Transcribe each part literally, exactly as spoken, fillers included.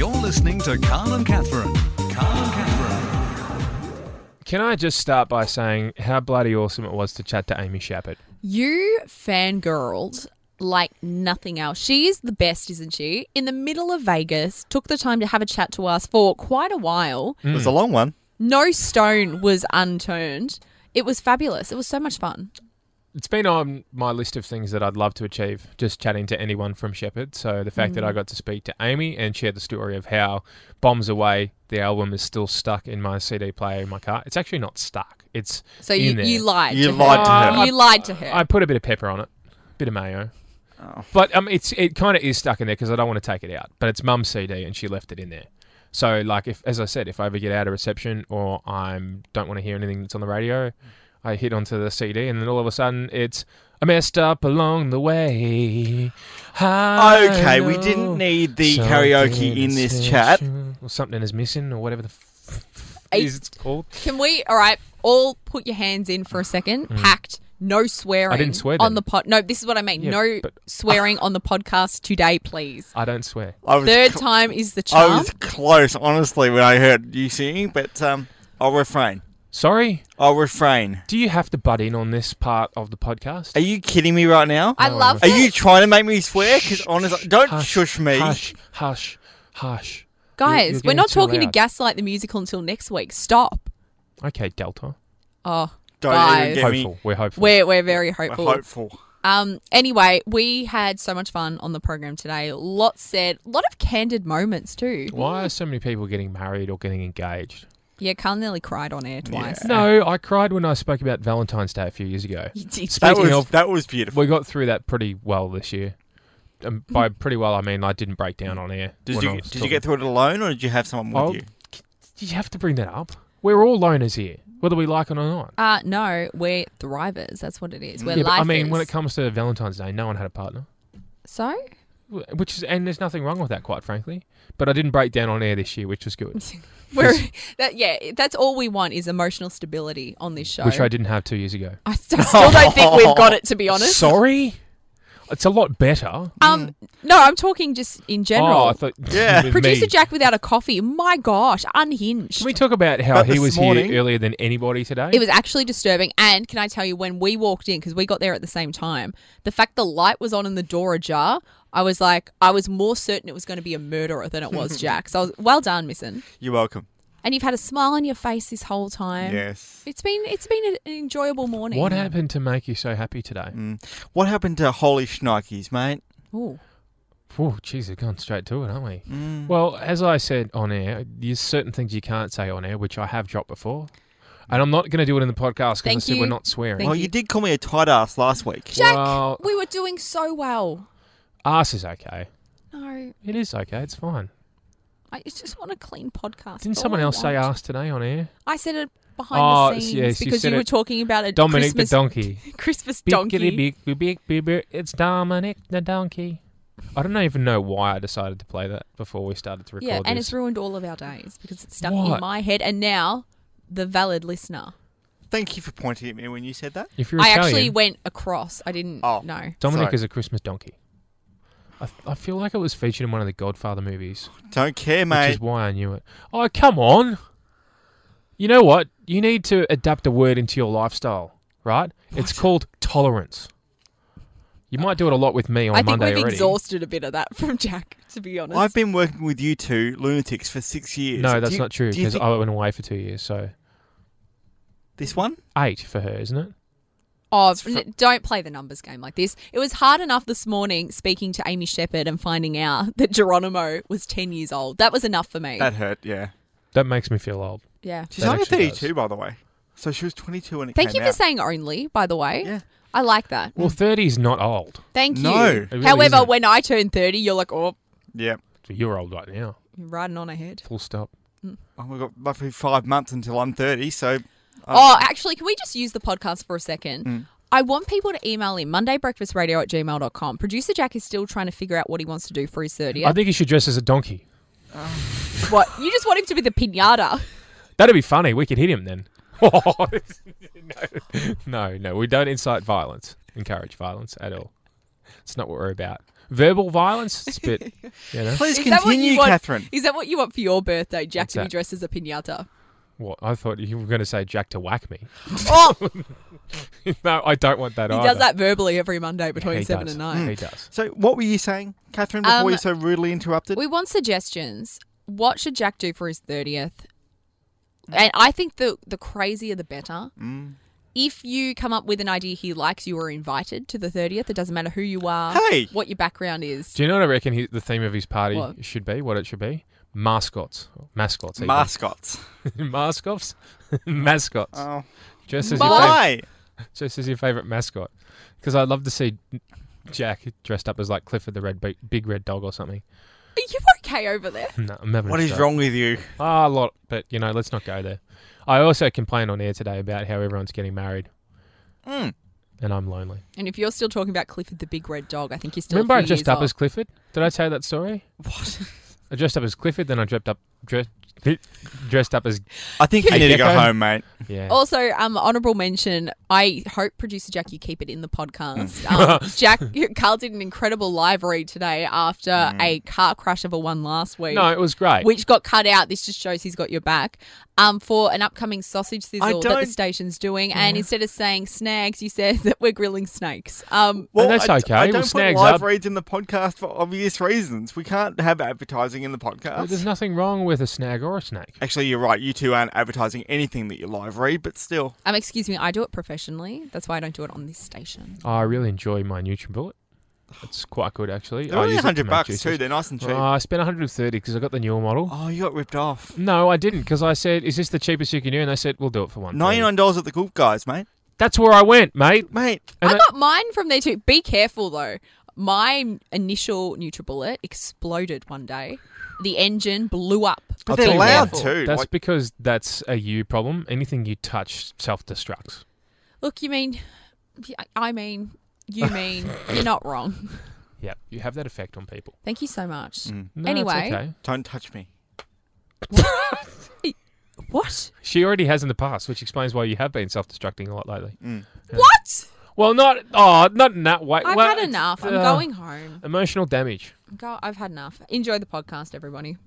You're listening to Carl and Catherine. Carl and Catherine. Can I just start by saying how bloody awesome it was to chat to Amy Shepherd? You fangirled like nothing else. She is the best, isn't she? In the middle of Vegas, took the time to have a chat to us for quite a while. It was a long one. No stone was unturned. It was fabulous. It was so much fun. It's been on my list of things that I'd love to achieve, just chatting to anyone from Shepherd. So the fact mm. that I got to speak to Amy and share the story of how Bombs Away, the album, is still stuck in my C D player in my car. It's actually not stuck. It's So you, in there. you lied You to lied her. to her. Uh, you lied to her. I put a bit of pepper on it, a bit of mayo. Oh. But um, it's it kind of is stuck in there because I don't want to take it out. But it's Mum's C D and she left it in there. So, like, if as I said, if I ever get out of reception or I don't want to hear anything that's on the radio, I hit onto the C D and then all of a sudden it's I messed up along the way. I Okay, we know didn't need the something karaoke in is this chat. special, or something is missing or whatever the f- f- Eight. is it's called. Can we, all right, all put your hands in for a second. Packed. No swearing. I didn't swear on then. the pod. No, this is what I mean. Yeah, no but- swearing on the podcast today, please. I don't swear. I was Third cl- time is the I charm. was close, honestly, when I heard you singing, but um, I'll refrain. Sorry? I'll refrain. Do you have to butt in on this part of the podcast? Are you kidding me right now? I No, love Are it. you trying to make me swear? Because honestly, don't Hush, shush me. Hush, hush, hush. Guys, You're- you're we're getting not too talking to loud. Gaslight the Musical until next week. Stop. Okay, Delta. Oh, Don't guys. even get me. Hopeful. We're hopeful. We're, we're very We're hopeful. hopeful. Um. Anyway, we had so much fun on the program today. Lots said. A lot of candid moments too. Why are so many people getting married or getting engaged? Yeah, Carl nearly cried on air twice. Yeah. No, I cried when I spoke about Valentine's Day a few years ago. You did. That Speaking was, of, that was beautiful. we got through that pretty well this year. And by pretty well, I mean I didn't break down on air. Did when I you was did talking. you get through it alone, or did you have someone with Oh, you? Did you have to bring that up? We're all loners here, whether we like it or not. Uh, no, we're thrivers. That's what it is. We're yeah, but I lifers. mean, when it comes to Valentine's Day, no one had a partner. So? Which is, and there's nothing wrong with that, quite frankly. But I didn't break down on air this year, which was good. We're, that, yeah, that's all we want is emotional stability on this show. Which I didn't have two years ago. I st- still don't think we've got it, to be honest. Sorry? It's a lot better. Um, no, I'm talking just in general. Oh, I thought... Yeah. with Producer me. Jack without a coffee. My gosh, unhinged. Can we talk about how But he this was morning- here earlier than anybody today? It was actually disturbing. And can I tell you, when we walked in, because we got there at the same time, the fact the light was on and the door ajar, I was like, I was more certain it was going to be a murderer than it was Jack. So I was, well done, Missin. You're welcome. And you've had a smile on your face this whole time. Yes. It's been it's been an enjoyable morning. What happened to make you so happy today? Mm. What happened to Holy Schnikes, mate? Ooh. Oh, jeez, we've gone straight to it, aren't we? Mm. Well, as I said on air, there's certain things you can't say on air, which I have dropped before. And I'm not going to do it in the podcast because I Thank said you. we're not swearing. Thank Well, you. you did call me a tight ass last week. Jack, Well- we were doing so well. Arse is okay. No, It is okay. It's fine. I just want a clean podcast. Didn't That's someone all I else say want. arse today on air? I said it behind Oh, the scenes yes, you because said you were it. talking about a Dominic Christmas, the donkey. Christmas donkey. Biggity big, big, big, big, it's Dominic the donkey. I don't even know why I decided to play that before we started to record Yeah, and this. it's ruined all of our days because it's stuck What? in my head. And now, the valid listener. Thank you for pointing at me when you said that. If you're I Italian, actually went across. I didn't Oh. know. Dominic Sorry. is a Christmas donkey. I, I feel like it was featured in one of the Godfather movies, Don't care, which mate. is why I knew it. Oh, come on. You know what? You need to adapt a word into your lifestyle, right? It's called tolerance. You might do it a lot with me on I think Monday we've already. exhausted a bit of that from Jack, to be honest. I've been working with you two lunatics for six years. No, Do that's you- not true do you because think- I went away for two years, so This one? eight for her, isn't it? Oh, n- don't play the numbers game like this. It was hard enough this morning speaking to Amy Shepherd and finding out that Geronimo was ten years old. That was enough for me. That hurt, yeah. That makes me feel old. yeah. She's That only actually thirty-two, by the way. So she was twenty-two when it Thank came you for out. saying only, by the way. Yeah. I like that. Well, thirty is not old. Thank you. No. It really However, isn't. when I turn thirty, you're like, oh, Yeah. So you're old right now. you're riding on ahead. Full stop. Oh, we've got roughly five months until I'm thirty, so... Oh, actually, can we just use the podcast for a second? Mm. I want people to email in mondaybreakfastradio at gmail dot com. Producer Jack is still trying to figure out what he wants to do for his thirtieth. I think you should dress as a donkey. What? You just want him to be the pinata. That'd be funny. We could hit him then. no, no, no. We don't incite violence, encourage violence at all. It's not what we're about. Verbal violence, it's a bit, you know. Please Is that what continue, you want- Catherine. Is that what you want for your birthday, Jack, What's to be that? dressed as a pinata? What? I thought you were going to say Jack to whack me. Oh, No, I don't want that he either. does that verbally every Monday between He seven does. and nine. He does. So, what were you saying, Catherine, before Um, you so rudely interrupted? We want suggestions. What should Jack do for his thirtieth? And I think the the crazier the better. Mm. If you come up with an idea he likes, you are invited to the thirtieth. It doesn't matter who you are, Hey! what your background is. Do you know what I reckon he, the theme of his party What? should be? What it should be? Mascots. Mascots. even. Mascots. Mascots? Mascots. Oh. Just as, your Why? fav- just as your favourite mascot. Because I'd love to see Jack dressed up as like Clifford the Red Big, big Red Dog or something. Are you okay over there? No, I'm having What a is stroke. wrong with you? Ah, a lot, but you know, let's not go there. I also complained on air today about how everyone's getting married, Mm. and I'm lonely. And if you're still talking about Clifford the Big Red Dog, I think you're still. Remember, a I few dressed years up off. as Clifford. Did I tell you that story? What? I dressed up as Clifford, then I dressed up dressed dressed up as I think you Hey, need to go Gecko. home, mate. yeah. Also, um, honourable mention. I hope producer Jack, you keep it in the podcast. Mm. Um, Jack, Carl did an incredible live read today after Mm. a car crash of a one last week. No, it was great. Which got cut out. This just shows he's got your back. Um, for an upcoming sausage sizzle that the don't- station's doing, and instead of saying snags, you said that we're grilling snakes. Um, Well, that's I, okay. I We'll don't put snags live up. reads in the podcast for obvious reasons. We can't have advertising in the podcast. There's nothing wrong with a snag or a snake. Actually, you're right. You two aren't advertising anything that you live read, but still. um, excuse me, I do it professionally. That's why I don't do it on this station. I really enjoy my NutriBullet. It's quite good, actually. They're I only use it to one hundred make bucks juices. too. They're nice and cheap. Oh, I spent one hundred thirty because I got the newer model. oh, you got ripped off. No, I didn't because I said, "Is this the cheapest you can do?" And they said, "We'll do it for one." ninety-nine dollars at the Good Guys, mate. That's where I went, mate. Mate, And I I- got mine from there too. Be careful though. My initial NutriBullet exploded one day. The engine blew up. but I'll they're tell you loud what, too. That's Like, because that's a you problem. Anything you touch self-destructs. Look, you mean, I mean, you mean, you're not wrong. Yeah, you have that effect on people. Thank you so much. Mm. No, Anyway. it's okay. don't touch me. What? She already has in the past, which explains why you have been self-destructing a lot lately. Mm. What? Well, not oh, not in that way. I've Well, had it's, enough. I'm uh, going home. Emotional damage. Go, I've had enough. Enjoy the podcast, everybody.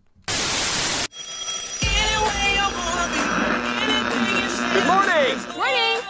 Good morning. Morning.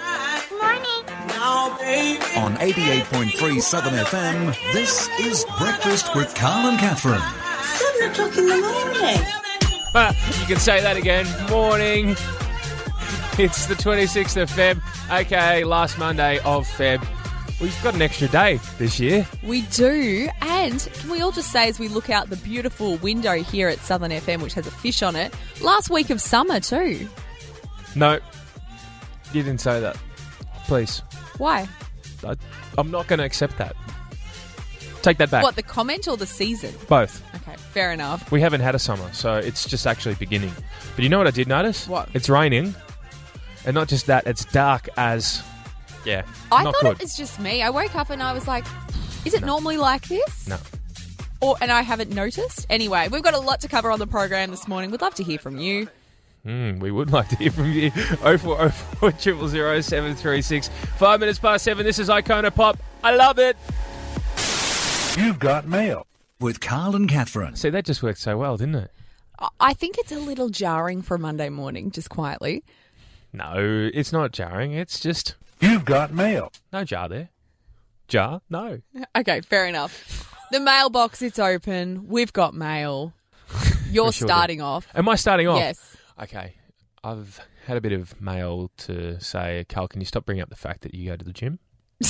On eighty-eight point three Southern F M, this is Breakfast with Carl and Catherine. Seven o'clock in the morning. Ah, you can say that again. Morning. It's the twenty-sixth of Feb. Okay, last Monday of Feb. We've got an extra day this year. We do. And can we all just say, as we look out the beautiful window here at Southern F M, which has a fish on it, last week of summer too. No, you didn't say that. Please. Why? I, I'm not going to accept that. Take that back. What, the comment or the season? Both. Okay, fair enough. We haven't had a summer, so it's just actually beginning. But you know what I did notice? What? It's raining. And not just that, it's dark as... Yeah, I not thought good. it was just me. I woke up and I was like, is it normally like this? No. Or and I haven't noticed. Anyway, we've got a lot to cover on the program this morning. We'd love to hear from you. Mm, we would like to hear from you. oh four oh four, zero zero zero, seven three six. Five minutes past seven. This is Icona Pop. I love it. You've got mail with Carl and Catherine. See, that just worked so well, didn't it? I- I think it's a little jarring for a Monday morning, just quietly. No, it's not jarring. It's just You've got mail. no jar there. Jar? No. Okay, fair enough. The mailbox, it's open. We've got mail. You're We sure do. starting off. Am I starting off? Yes. Okay. I've had a bit of mail to say, Carl, can you stop bringing up the fact that you go to the gym?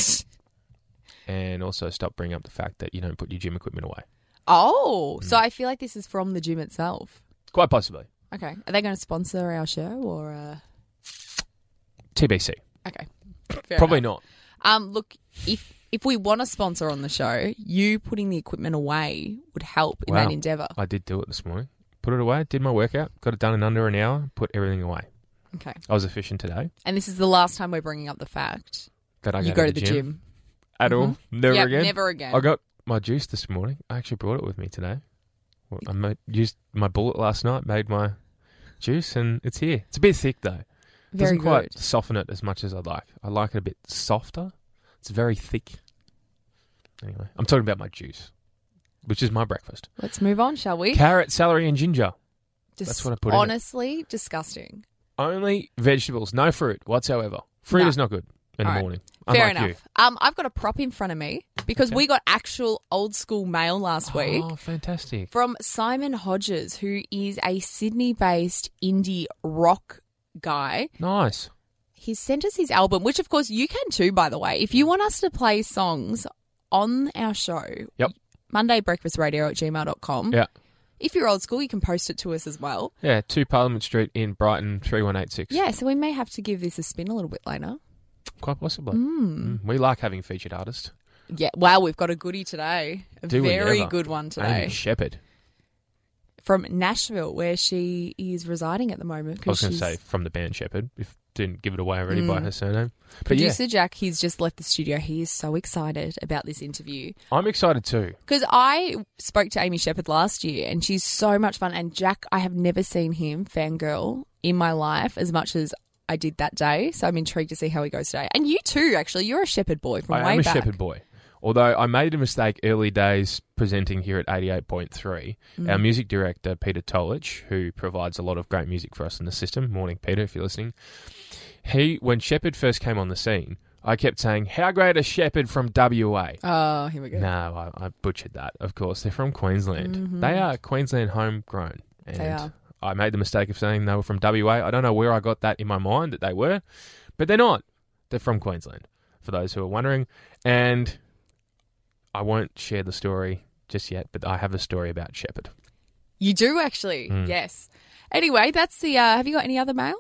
And also stop bringing up the fact that you don't put your gym equipment away. Oh, Mm. so I feel like this is from the gym itself. Quite possibly. Okay. Are they going to sponsor our show or... Uh... T B C. Okay. Fair Probably enough. not. Um, look, if if we want a sponsor on the show, you putting the equipment away would help in Wow. that endeavour. I did do it this morning. Put it away, did my workout, got it done in under an hour, put everything away. Okay. I was efficient today. And this is the last time we're bringing up the fact That I you go, go to the gym. At all. Never Yep, again. never again. I got my juice this morning. I actually brought it with me today. Well, I made, used my bullet last night, made my juice, and it's here. It's a bit thick, though. It Very doesn't quite good. soften it as much as I'd like. I like it a bit softer. It's very thick. Anyway, I'm talking about my juice, which is my breakfast. Let's move on, shall we? Carrot, celery, and ginger. Just That's what I put in it. honestly, disgusting. Only vegetables, no fruit whatsoever. Fruit No. is not good in All the right. morning. Fair Unlike enough. Um, I've got a prop in front of me because Okay. we got actual old school mail last you. week Oh, fantastic. from Simon Hodges, who is a Sydney-based indie rock guy. Nice. He's sent us his album, which of course you can too, by the way. If you want us to play songs on our show, Yep. Monday Breakfast Radio at gmail dot com. Yeah. If you're old school, you can post it to us as well. Yeah, two Parliament Street in Brighton, three one eight six. Yeah, so we may have to give this a spin a little bit later. Quite possibly. Mm, we like having featured artists. Yeah, wow, we've got a goodie today. A Do we very ever? good one Amy today. Shepherd. From Nashville, where she is residing at the moment. I was going to she's- say from the band Shepherd, if didn't give it away already by her surname. But Producer Jack, he's just left the studio. He is so excited about this interview. yeah, I'm excited too. Because I spoke to Amy Shepherd last year and she's so much fun. And Jack, I have never seen him fangirl in my life as much as I did that day. So I'm intrigued to see how he goes today. And you too, actually. You're a Shepherd boy from I way am a back. Shepherd boy. Although I made a mistake early days presenting here at eighty-eight point three. Mm. Our music director, Peter Tolich, who provides a lot of great music for us in the system, morning Peter, if you're listening, he, when Shepherd first came on the scene, I kept saying, how great is Shepherd from W A? Oh, here we go. No, I, I butchered that, of course. They're from Queensland. They are Queensland homegrown. And Mm-hmm. They are. I made the mistake of saying they were from W A. I don't know where I got that in my mind that they were, but they're not. They're from Queensland, for those who are wondering. And I won't share the story just yet, but I have a story about Shepherd. You do actually, Mm. yes. Anyway, that's the. Uh, have you got any other mail?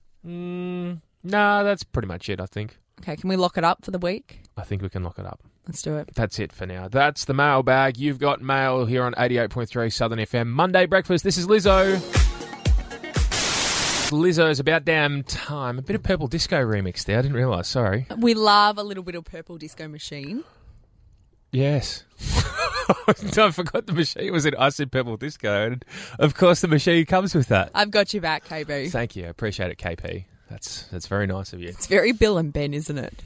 Mm, no, that's pretty much it, I think. Okay, can we lock it up for the week? I think we can lock it up. Let's do it. That's it for now. That's the mailbag. You've got mail here on eighty-eight point three Southern F M. Monday breakfast. This is Lizzo. Lizzo's About Damn Time. A bit of Purple Disco remix there. I didn't realise. Sorry. We love a little bit of Purple Disco Machine. Yes. I forgot the machine was in I Said Purple Disco. And of course, the machine comes with that. I've got you back, K B. Thank you. I appreciate it, K P. That's that's very nice of you. It's very Bill and Ben, isn't it?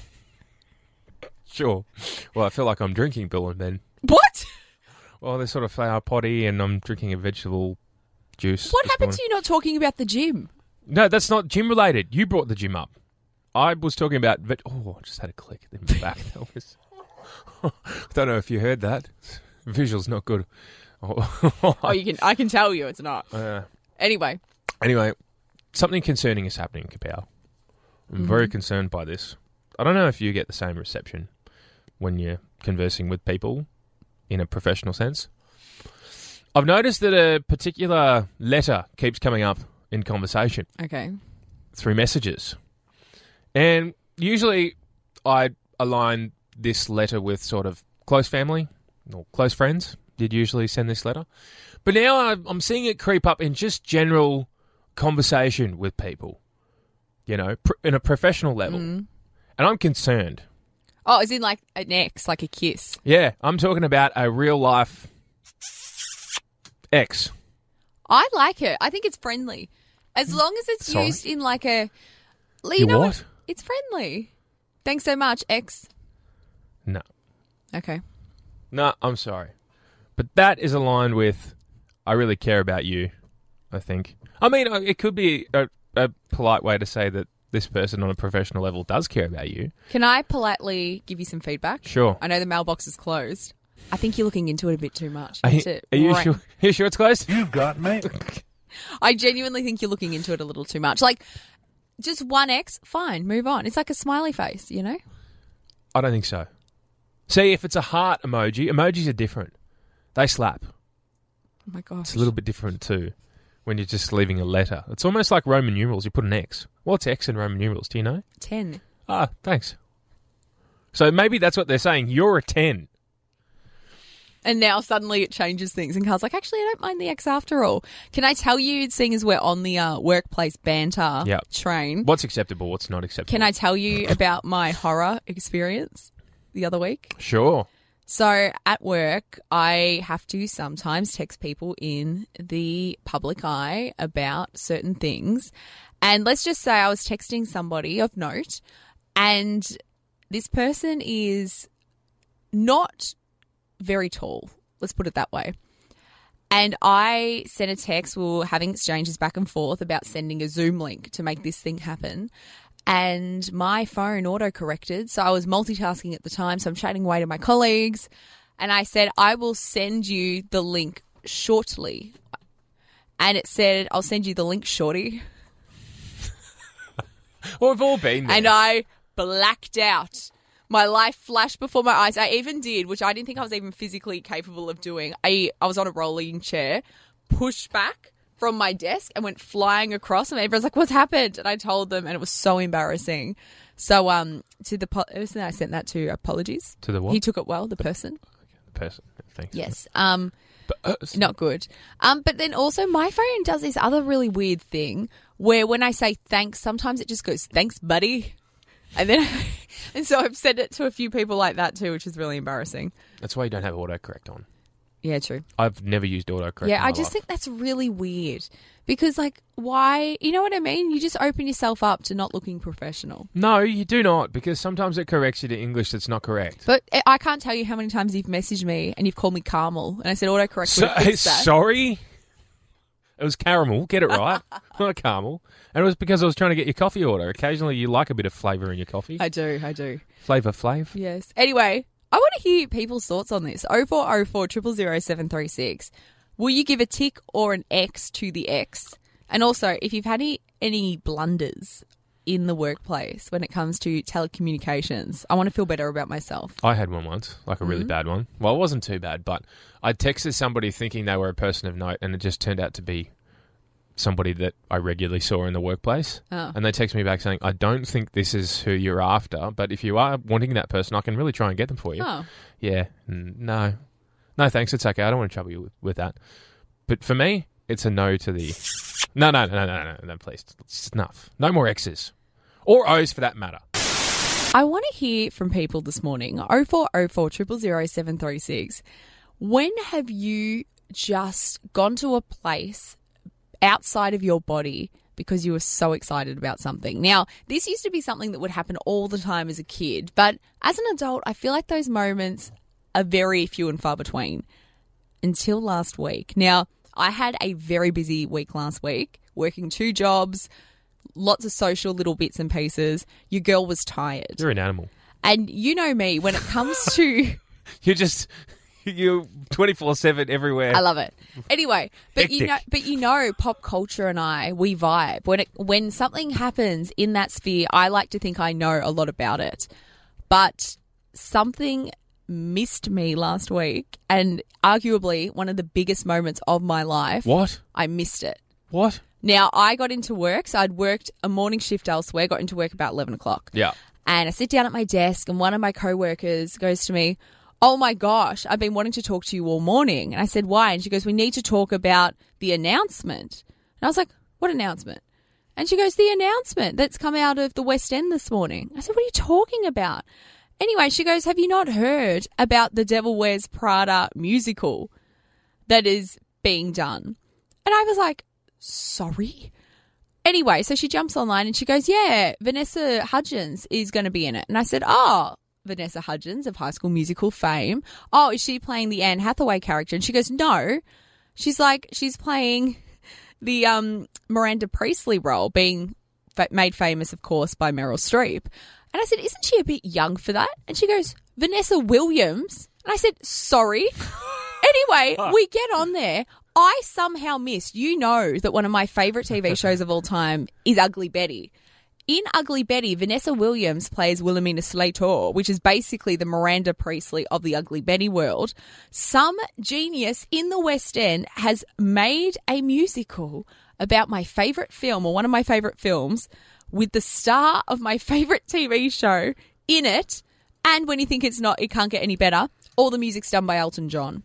Sure. Well, I feel like I'm drinking Bill and Ben. What? Well, they're sort of flower potty and I'm drinking a vegetable juice. What this happened morning. to you not talking about the gym? No, that's not gym related. You brought the gym up. I was talking about... Vet- oh, I just had a click in my back. That was... I don't know if you heard that. Visual's not good. Oh, Oh, you can. I can tell you it's not. uh, Anyway, anyway, something concerning is happening, Kapow. I'm very concerned by this. I don't know if you get the same reception when you're conversing with people in a professional sense. I've noticed that a particular letter keeps coming up in conversation okay. through messages. And usually I align this letter with sort of close family or close friends. Did usually send this letter. But now I'm I'm seeing it creep up in just general conversation with people, you know, pr- in a professional level. And I'm concerned. Oh, is in like an ex, like a kiss. Yeah, I'm talking about a real life ex. I like it. I think it's friendly, as long as it's Sorry? used in like a. You, You know what? It's friendly. Thanks so much, ex. No. Okay. No, I'm sorry. But that is aligned with, I really care about you, I think. I mean, it could be a, a polite way to say that this person on a professional level does care about you. Can I politely give you some feedback? Sure. I know the mailbox is closed. I think you're looking into it a bit too much. Are, Need you- to are you rein- sure? Are you sure it's closed? You got me. I genuinely think you're looking into it a little too much. Like, just one X, fine, move on. It's like a smiley face, you know? I don't think so. See, if it's a heart emoji, emojis are different. They slap. Oh my gosh. It's a little bit different too when you're just leaving a letter. It's almost like Roman numerals. You put an X. What's X in Roman numerals? Do you know? ten. Ah, thanks. So maybe that's what they're saying. You're a ten. And now suddenly it changes things. And Carl's like, actually, I don't mind the X after all. Can I tell you, seeing as we're on the uh, workplace banter Yep. train, What's acceptable? What's not acceptable? can I tell you about my horror experience the other week? Sure. So at work, I have to sometimes text people in the public eye about certain things. And let's just say I was texting somebody of note, and this person is not very tall. Let's put it that way. And I sent a text. We were having exchanges back and forth about sending a Zoom link to make this thing happen. And my phone auto-corrected. So I was multitasking at the time. So I'm chatting away to my colleagues. And I said, I will send you the link shortly. And it said, I'll send you the link shorty. Well, we've all been there. And I blacked out. My life flashed before my eyes. I even did, which I didn't think I was even physically capable of doing. I, I was on a rolling chair, pushed back from my desk and went flying across. And everyone's like, what's happened? And I told them, and it was so embarrassing. So um, to the person I sent that to, apologies. To the what? He took it well, the person. The person. Thanks. Yes. Um, But, uh, not good. Um, but then also my phone does this other really weird thing where when I say thanks, sometimes it just goes, thanks, buddy. And then, and so I've said it to a few people like that too, which is really embarrassing. That's why you don't have autocorrect on. Yeah, true. I've never used autocorrect. Yeah, in my I just life. think that's really weird because, like, why? You know what I mean? You just open yourself up to not looking professional. No, you do not, because sometimes it corrects you to English that's not correct. But I can't tell you how many times you've messaged me and you've called me Carmel, and I said autocorrect So, would have fixed that. sorry? It was caramel. Get it right. Not caramel. And it was because I was trying to get your coffee order. Occasionally you like a bit of flavour in your coffee. I do, I do. Flavour Flav. Yes. Anyway, I want to hear people's thoughts on this. oh four oh four, zero zero zero, seven three six. Will you give a tick or an X to the X? And also, if you've had any, any blunders in the workplace when it comes to telecommunications, I want to feel better about myself. I had one once, like a really bad one. Well, it wasn't too bad, but I texted somebody thinking they were a person of note, and it just turned out to be somebody that I regularly saw in the workplace. Oh. And they text me back saying, I don't think this is who you're after, but if you are wanting that person, I can really try and get them for you. Oh. Yeah, n- no. No, thanks, it's okay. I don't want to trouble you with, with that. But for me, it's a no to the... No, no, no, no, no, no, no, please. It's enough. No more X's. Or O's for that matter. I want to hear from people this morning. oh four oh four, zero zero zero, seven three six. When have you just gone to a place outside of your body because you were so excited about something? Now, this used to be something that would happen all the time as a kid, but as an adult, I feel like those moments are very few and far between until last week. Now, I had a very busy week last week, working two jobs, lots of social little bits and pieces. Your girl was tired. You're an animal. And you know me, when it comes to... You're just... You're twenty-four seven everywhere. I love it. Anyway, but you Hectic. know, but you know, pop culture and I, we vibe. When it when something happens in that sphere, I like to think I know a lot about it. But something missed me last week, and arguably one of the biggest moments of my life. What? I missed it. What? Now, I got into work, so I'd worked a morning shift elsewhere, got into work about eleven o'clock. Yeah. And I sit down at my desk, and one of my co-workers goes to me, oh my gosh, I've been wanting to talk to you all morning. And I said, why? And she goes, we need to talk about the announcement. And I was like, what announcement? And she goes, the announcement that's come out of the West End this morning. I said, what are you talking about? Anyway, she goes, have you not heard about the Devil Wears Prada musical that is being done? And I was like, sorry? Anyway, so she jumps online and she goes, yeah, Vanessa Hudgens is going to be in it. And I said, oh, Vanessa Hudgens of High School Musical fame. Oh, is she playing the Anne Hathaway character? And she goes, no. She's like, she's playing the um, Miranda Priestley role, being fa- made famous, of course, by Meryl Streep. And I said, isn't she a bit young for that? And she goes, Vanessa Williams. And I said, sorry. Anyway, we get on there. I somehow missed, you know, that one of my favourite T V shows of all time is Ugly Betty. In Ugly Betty, Vanessa Williams plays Wilhelmina Slater, which is basically the Miranda Priestley of the Ugly Betty world. Some genius in the West End has made a musical about my favourite film, or one of my favourite films, with the star of my favourite T V show in it. And when you think it's not, it can't get any better, all the music's done by Elton John.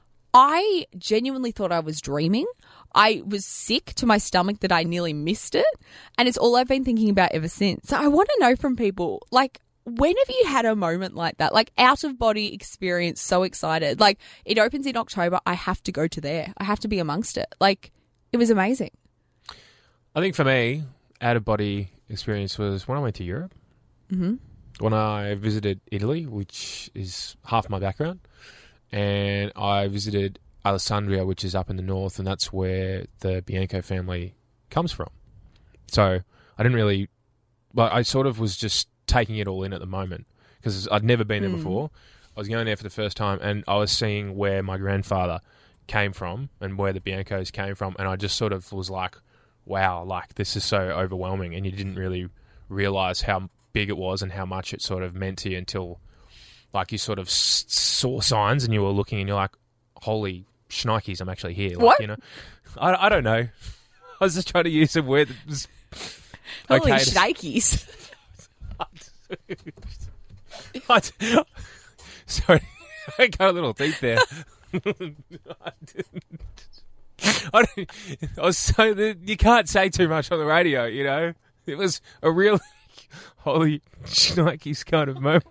I genuinely thought I was dreaming. I was sick to my stomach that I nearly missed it. And it's all I've been thinking about ever since. So I want to know from people, like, when have you had a moment like that? Like, out of body experience, so excited. Like, it opens in October. I have to go to there. I have to be amongst it. Like, it was amazing. I think for me, out of body experience was when I went to Europe. Mm-hmm. when I visited Italy, which is half my background, and I visited Alessandria, which is up in the north, and that's where the Bianco family comes from. So I didn't really... Well, I sort of was just taking it all in at the moment because I'd never been there Mm. before. I was going there for the first time, and I was seeing where my grandfather came from and where the Biancos came from, and I just sort of was like, wow, like this is so overwhelming, and you didn't really realise how big it was and how much it sort of meant to you until like you sort of s- saw signs and you were looking and you're like, holy shnikes, I'm actually here. Like, What? You know, I, I don't know. I was just trying to use a word that was Holy okay to- shnikes. I d- Sorry, I got a little deep there. I didn't. I, don't, I was so you can't say too much on the radio, you know. It was a real holy shnikes kind of moment.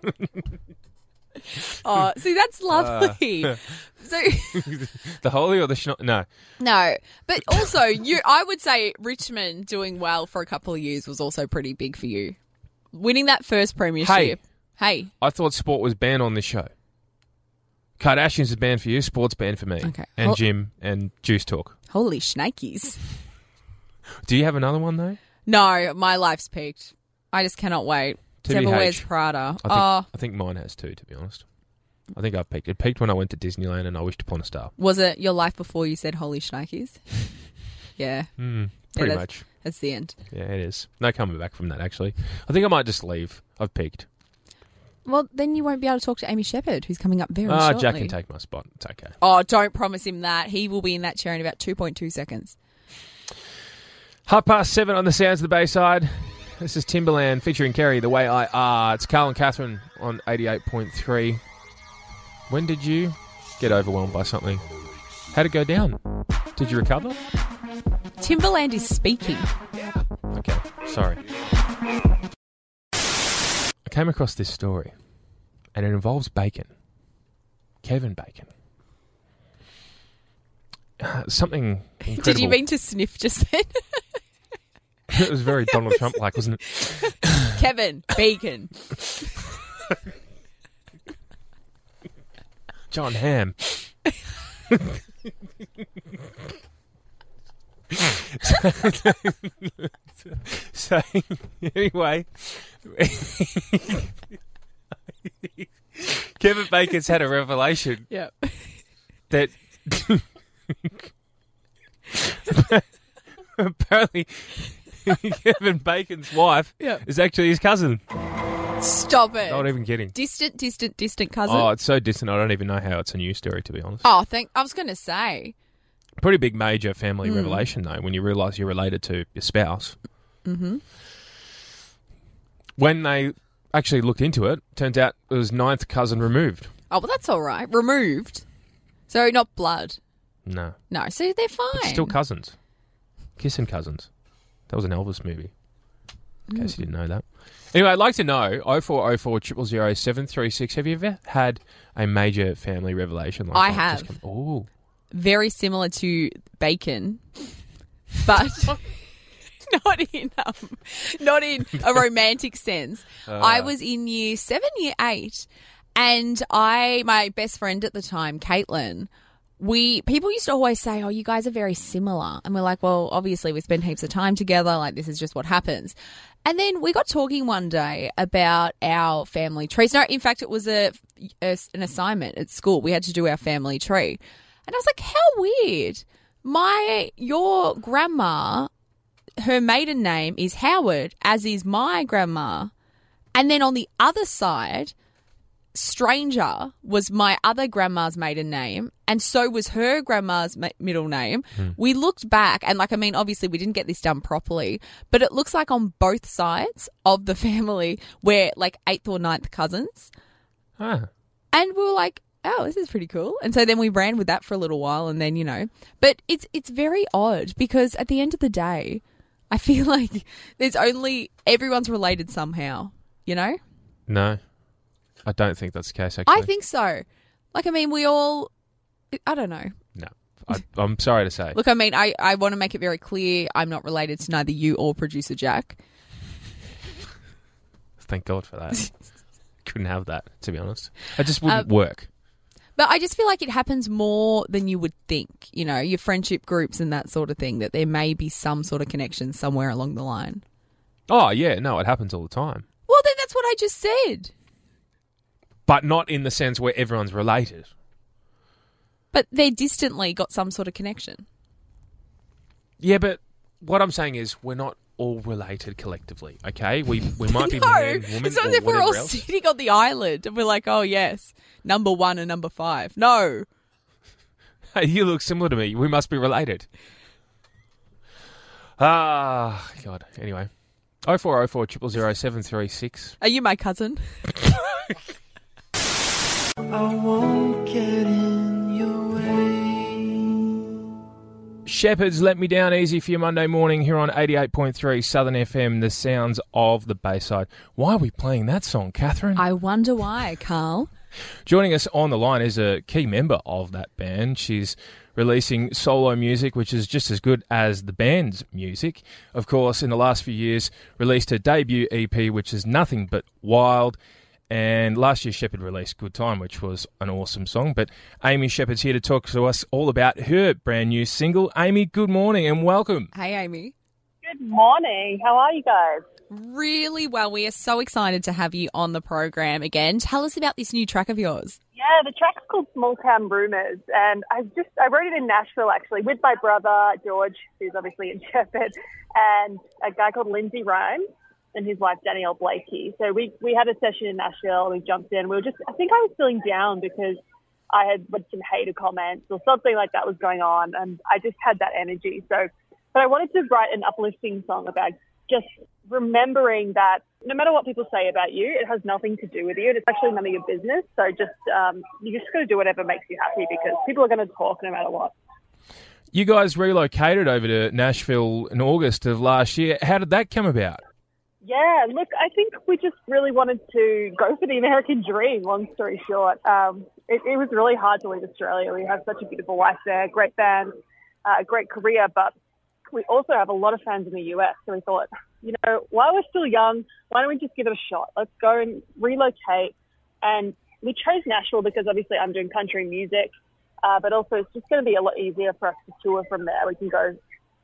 Oh, see, that's lovely. Uh, so The holy or the schnock? No, no, but also you. I would say Richmond doing well for a couple of years was also pretty big for you. Winning that first premiership. Hey, I thought sport was banned on this show. Kardashians is banned for you, sports banned for me, Okay. and Well- Jim and Juice Talk. holy shnikes. Do you have another one though? No, my life's peaked. I just cannot wait. T B H. Devil Wears Prada. I think, Oh, I think mine has too, to be honest. I think I've peaked. It peaked when I went to Disneyland and I wished upon a star. was it your life before you said holy shnikes? Yeah, Mm, pretty that's- much. that's the end. Yeah, it is. No coming back from that, actually. I think I might just leave. I've peaked. Well, then you won't be able to talk to Amy Shepherd, who's coming up very Ah, shortly. Jack can take my spot. It's okay. Oh, don't promise him that. He will be in that chair in about two point two seconds. Half past seven on the Sounds of the Bayside. This is Timberland featuring Kerry, The Way I Are. It's Carl and Catherine on eighty-eight point three. When did you get overwhelmed by something? How'd it go down? Did you recover? Timberland is speaking. Okay, sorry. I came across this story, and it involves Bacon. Kevin Bacon. Uh, something incredible. Did you mean to sniff just then? It was very Donald Trump-like, wasn't it? Kevin Bacon. John Hamm. so, anyway, Kevin Bacon's had a revelation Yep. that apparently Kevin Bacon's wife Yep. is actually his cousin. Stop it. Not even kidding. Distant, distant, distant cousin. Oh, Oh, it's so distant. I don't even know how it's a news story, to be honest. thank. I was going to say. Pretty big major family Mm. revelation, though, when you realise you're related to your spouse. Mm-hmm. When they actually looked into it, turns out it was ninth cousin removed. Oh, well, that's all right. Removed. So not blood. No. No, so they're fine. It's still cousins. Kissing cousins. That was an Elvis movie. In case you didn't know that. Anyway, I'd like to know, oh four oh four, zero zero zero, seven three six, have you ever had a major family revelation like I that? have. Just come- Oh. Very similar to bacon, but not in um, not in a romantic sense. I was in year seven, year eight, and I, my best friend at the time, Caitlin, we people used to always say, "Oh, you guys are very similar," and we're like, "Well, obviously we spend heaps of time together. Like this is just what happens." And then we got talking one day about our family trees. No, in fact, it was a, a an assignment at school. We had to do our family tree. And I was like, how weird. My, your grandma, her maiden name is Howard, as is my grandma. And then on the other side, Stranger was my other grandma's maiden name. And so was her grandma's ma- middle name. Hmm. We looked back and like, I mean, obviously we didn't get this done properly, but it looks like on both sides of the family, we're like eighth or ninth cousins. Ah. And we were like, oh, this is pretty cool. And so then we ran with that for a little while and then, you know, but it's it's very odd because at the end of the day, I feel like there's only, everyone's related somehow, you know? No. I don't think that's the case, actually. I think so. Like, I mean, we all, I don't know. No. I, I'm sorry to say. Look, I mean, I, I want to make it very clear I'm not related to neither you or producer Jack. Thank God for that. couldn't have that, to be honest. It just wouldn't Um, work. But I just feel like it happens more than you would think. You know, your friendship groups and that sort of thing, that there may be some sort of connection somewhere along the line. Oh, yeah, no, it happens all the time. Well, then that's what I just said. But not in the sense where everyone's related. But they distantly got some sort of connection. Yeah, but what I'm saying is we're not all related collectively, okay? We we might be No, man, woman, it's not or as if we're all whatever else. sitting on the island and we're like, oh, yes, number one and number five. No. Hey, you look similar to me. We must be related. Ah, God. Anyway. oh four oh four, zero zero zero, seven three six. Are you my cousin? I won't get in your way. Shepherds, Let Me Down Easy for your Monday morning here on eighty-eight point three Southern F M, the sounds of the Bayside. Why are we playing that song, Catherine? I wonder why, Carl. Joining us on the line is a key member of that band. She's releasing solo music, which is just as good as the band's music. Of course, in the last few years, released her debut E P, which is nothing but wild. And last year, Shepherd released Good Time, which was an awesome song. But Amy Shepherd's here to talk to us all about her brand new single. Amy, good morning and welcome. Hey, Amy. Good morning. How are you guys? Really well. We are so excited to have you on the program again. Tell us about this new track of yours. Yeah, the track's called Small Town Rumours, and I just I wrote it in Nashville actually with my brother George, who's obviously in Shepherd, and a guy called Lindsay Rhymes and his wife Danielle Blakey. So we we had a session in Nashville. We jumped in. We were just I think I was feeling down because I had read some hater comments or something like that was going on, and I just had that energy. So, but I wanted to write an uplifting song about just remembering that no matter what people say about you, it has nothing to do with you. It's actually none of your business. So just um, you just got to do whatever makes you happy because people are going to talk no matter what. You guys relocated over to Nashville in August of last year. How did that come about? Yeah, look, I think we just really wanted to go for the American dream, long story short. Um, it, it was really hard to leave Australia. We have such a beautiful life there, great band, uh, great career, but we also have a lot of fans in the U S. So we thought, you know, while we're still young, why don't we just give it a shot? Let's go and relocate. And we chose Nashville because obviously I'm doing country music, uh, but also it's just going to be a lot easier for us to tour from there. We can go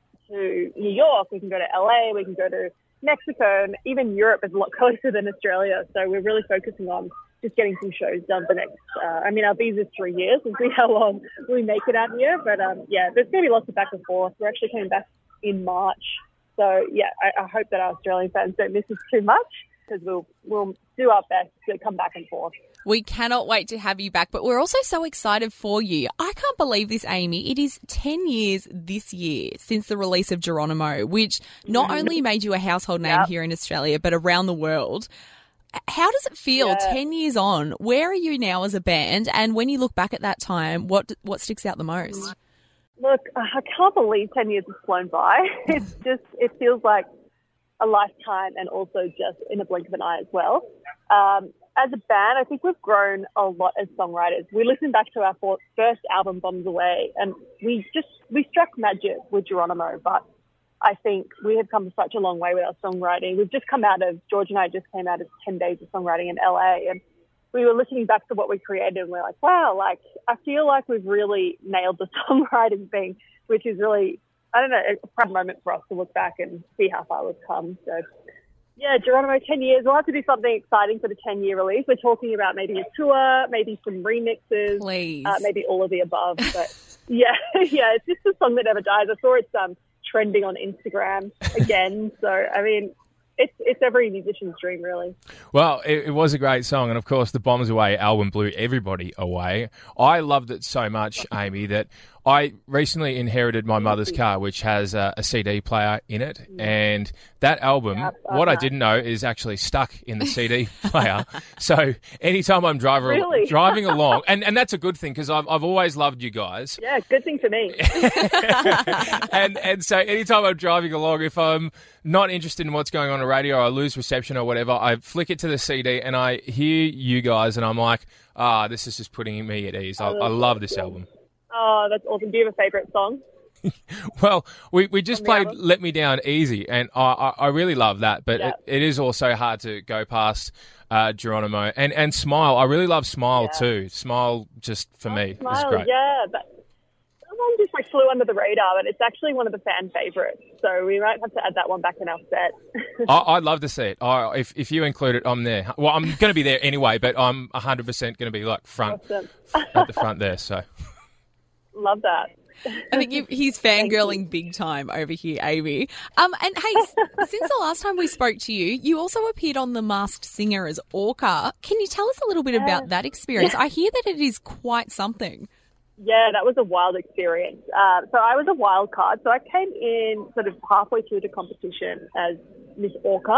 to New York, we can go to L A, we can go to Mexico, and even Europe is a lot closer than Australia. So we're really focusing on just getting some shows done for next, uh, I mean, our visa's three years. We'll see how long we make it out here. But um, yeah, there's going to be lots of back and forth. We're actually coming back in March. So yeah, I, I hope that our Australian fans don't miss us too much because we'll, we'll do our best to come back and forth. We cannot wait to have you back, but we're also so excited for you. I can't believe this, Amy. It is ten years this year since the release of Geronimo, which not only made you a household name Yep. here in Australia, but around the world. How does it feel Yeah. ten years on? Where are you now as a band? And when you look back at that time, what what sticks out the most? Look, I can't believe ten years has flown by. It's just, it feels like a lifetime and also just in a blink of an eye as well. Um, as a band, I think we've grown a lot as songwriters. We listened back to our for- first album, Bombs Away, and we just, we struck magic with Geronimo, but I think we have come such a long way with our songwriting. We've just come out of, George and I just came out of ten days of songwriting in L A, and we were listening back to what we created and we're like, wow, like, I feel like we've really nailed the songwriting thing, which is really, I don't know, a proud moment for us to look back and see how far we've come. So, yeah, Geronimo, ten years. We'll have to do something exciting for the ten-year release. We're talking about maybe a tour, maybe some remixes, Please. uh, maybe all of the above. But, yeah, yeah, it's just a song that never dies. I saw it's um, trending on Instagram again. So, I mean, it's it's every musician's dream, really. Well, it, it was a great song, and of course, the Bombs Away album blew everybody away. I loved it so much, Amy, that I recently inherited my mother's car, which has a, a C D player in it, and that album, Yep, what I uh-huh. didn't know, is actually stuck in the C D player. So anytime I'm driving Really? driving along, and, and that's a good thing because I've I've always loved you guys. Yeah, good thing for me. and and so anytime I'm driving along, if I'm not interested in what's going on on the radio, or I lose reception or whatever, I flick it to the C D and I hear you guys, and I'm like, ah, this is just putting me at ease. I, I love this album. Oh, that's awesome. Do you have a favourite song? Well, we, we just On the played album. Let Me Down Easy, and I, I, I really love that, but Yeah. it, it is also hard to go past uh, Geronimo. And, and Smile, I really love Smile Yeah. too. Smile, just for me, is Smile, great. yeah. That, that one just like flew under the radar, but it's actually one of the fan favourites. So we might have to add that one back in our set. I, I'd love to see it. I, if, if you include it, I'm there. Well, I'm going to be there anyway, but I'm one hundred percent going to be like front Awesome. at the front there. So Love that. I think you, he's fangirling big time over here, Amy. Um, and hey, s- since the last time we spoke to you, you also appeared on The Masked Singer as Orca. Can you tell us a little bit about that experience? I hear that it is quite something. Yeah, that was a wild experience. Uh, so I was a wild card. So I came in sort of halfway through the competition as Miss Orca,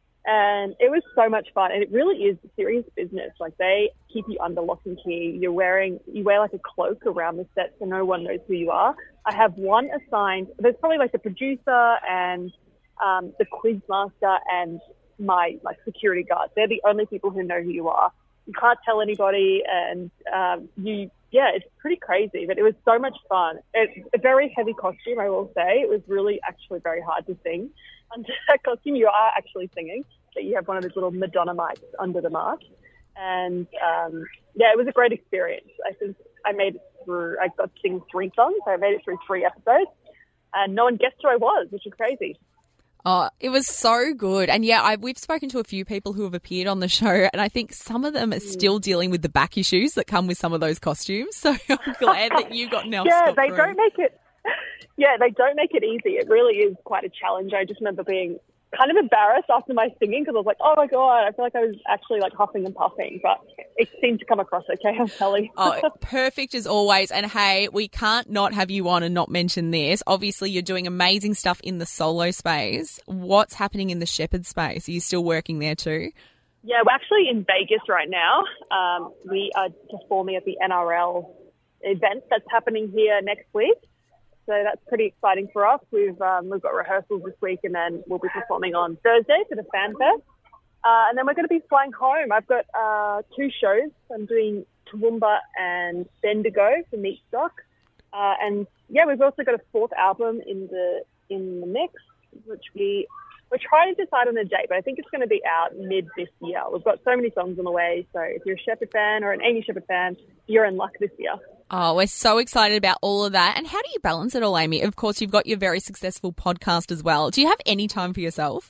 and it was so much fun. And it really is serious business. Like they keep you under lock and key. You're wearing, you wear like a cloak around the set so no one knows who you are. I have one assigned. There's probably like the producer and um, the quiz master and my like security guard. They're the only people who know who you are. You can't tell anybody, and um, you. Yeah, it's pretty crazy, but it was so much fun. It's a very heavy costume, I will say. It was really actually very hard to sing. Under that costume, you are actually singing, but you have one of those little Madonna mics under the mask. And, um, yeah, it was a great experience. I think I made it through, I got to sing three songs, so I made it through three episodes, and no one guessed who I was, which is crazy. Oh, it was so good. And yeah, I, we've spoken to a few people who have appeared on the show, and I think some of them are still dealing with the back issues that come with some of those costumes. So I'm glad that you got now. Yeah, they don't make it, yeah, they don't make it easy. It really is quite a challenge. I just remember being kind of embarrassed after my singing because I was like, oh my God, I feel like I was actually like huffing and puffing, but it seemed to come across okay on telly. Oh, perfect as always. And hey, we can't not have you on and not mention this. Obviously, you're doing amazing stuff in the solo space. What's happening in the Shepherd space? Are you still working there too? Yeah, we're actually in Vegas right now. Um, we are performing at the N R L event that's happening here next week. So that's pretty exciting for us. We've um, we've got rehearsals this week, and then we'll be performing on Thursday for the Fan Fest. Uh, and then we're going to be flying home. I've got uh, two shows. I'm doing Toowoomba and Bendigo for Meat Stock. Uh, and yeah, we've also got a fourth album in the in the mix, which we we're trying to decide on a date, but I think it's going to be out mid this year. We've got so many songs on the way. So if you're a Shepherd fan or an Amy Shepherd fan, you're in luck this year. Oh, we're so excited about all of that. And how do you balance it all, Amy? Of course, you've got your very successful podcast as well. Do you have any time for yourself?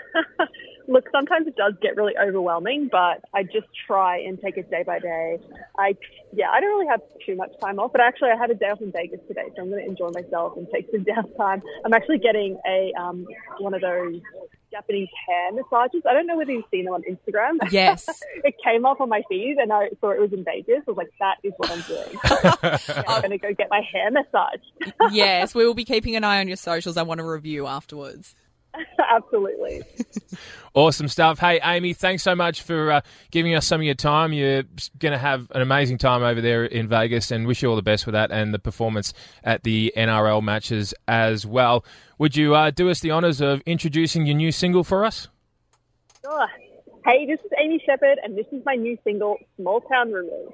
Look, sometimes it does get really overwhelming, but I just try and take it day by day. I, yeah, I don't really have too much time off, but actually I had a day off in Vegas today, so I'm going to enjoy myself and take some downtime. I'm actually getting a um, one of those Japanese hair massages. I don't know whether you've seen them on Instagram. Yes. It came up on my feed, and I saw it was in Vegas. I was like, that is what I'm doing. Yeah, I'm going to go get my hair massaged. Yes, we will be keeping an eye on your socials. I want a review afterwards. Absolutely. Awesome stuff. Hey, Amy, thanks so much for uh, giving us some of your time. You're going to have an amazing time over there in Vegas, and wish you all the best with that and the performance at the N R L matches as well. Would you uh, do us the honours of introducing your new single for us? Sure. Hey, this is Amy Shepherd, and this is my new single, Small Town Rumors.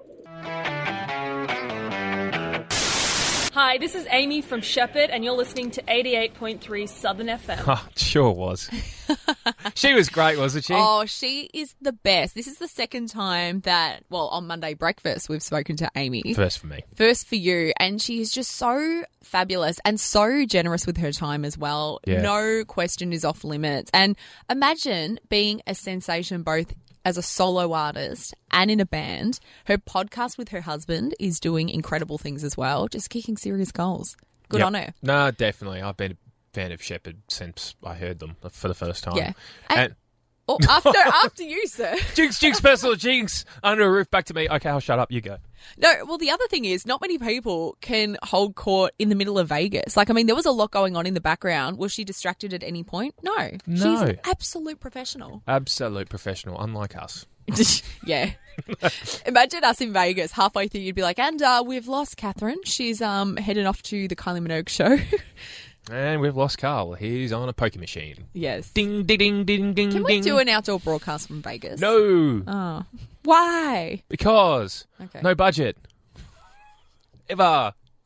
Hi, this is Amy from Shepherd, and you're listening to eighty-eight point three Southern F M. Oh, sure was. She was great, wasn't she? Oh, she is the best. This is the second time that, well, on Monday Breakfast, we've spoken to Amy. First for me. First for you. And she is just so fabulous and so generous with her time as well. Yeah. No question is off limits. And imagine being a sensation both as a solo artist and in a band. Her podcast with her husband is doing incredible things as well, just kicking serious goals. Good Yep. on her. No, definitely. I've been a fan of Shepherd since I heard them for the first time. Yeah. And, And- Oh, after after you, sir. Jinx, Jinx, personal Jinx, under a roof, back to me. Okay, I'll shut up. You go. No, well, the other thing is not many people can hold court in the middle of Vegas. Like, I mean, there was a lot going on in the background. Was she distracted at any point? No. No. She's an absolute professional. Absolute professional, unlike us. Yeah. Imagine us in Vegas. Halfway through, you'd be like, and uh, we've lost Catherine. She's um heading off to the Kylie Minogue show. And we've lost Carl. He's on a poker machine. Yes. Ding, ding, ding, ding, ding, Can we ding. do an outdoor broadcast from Vegas? No, Oh. Why? because Okay. no budget. Ever.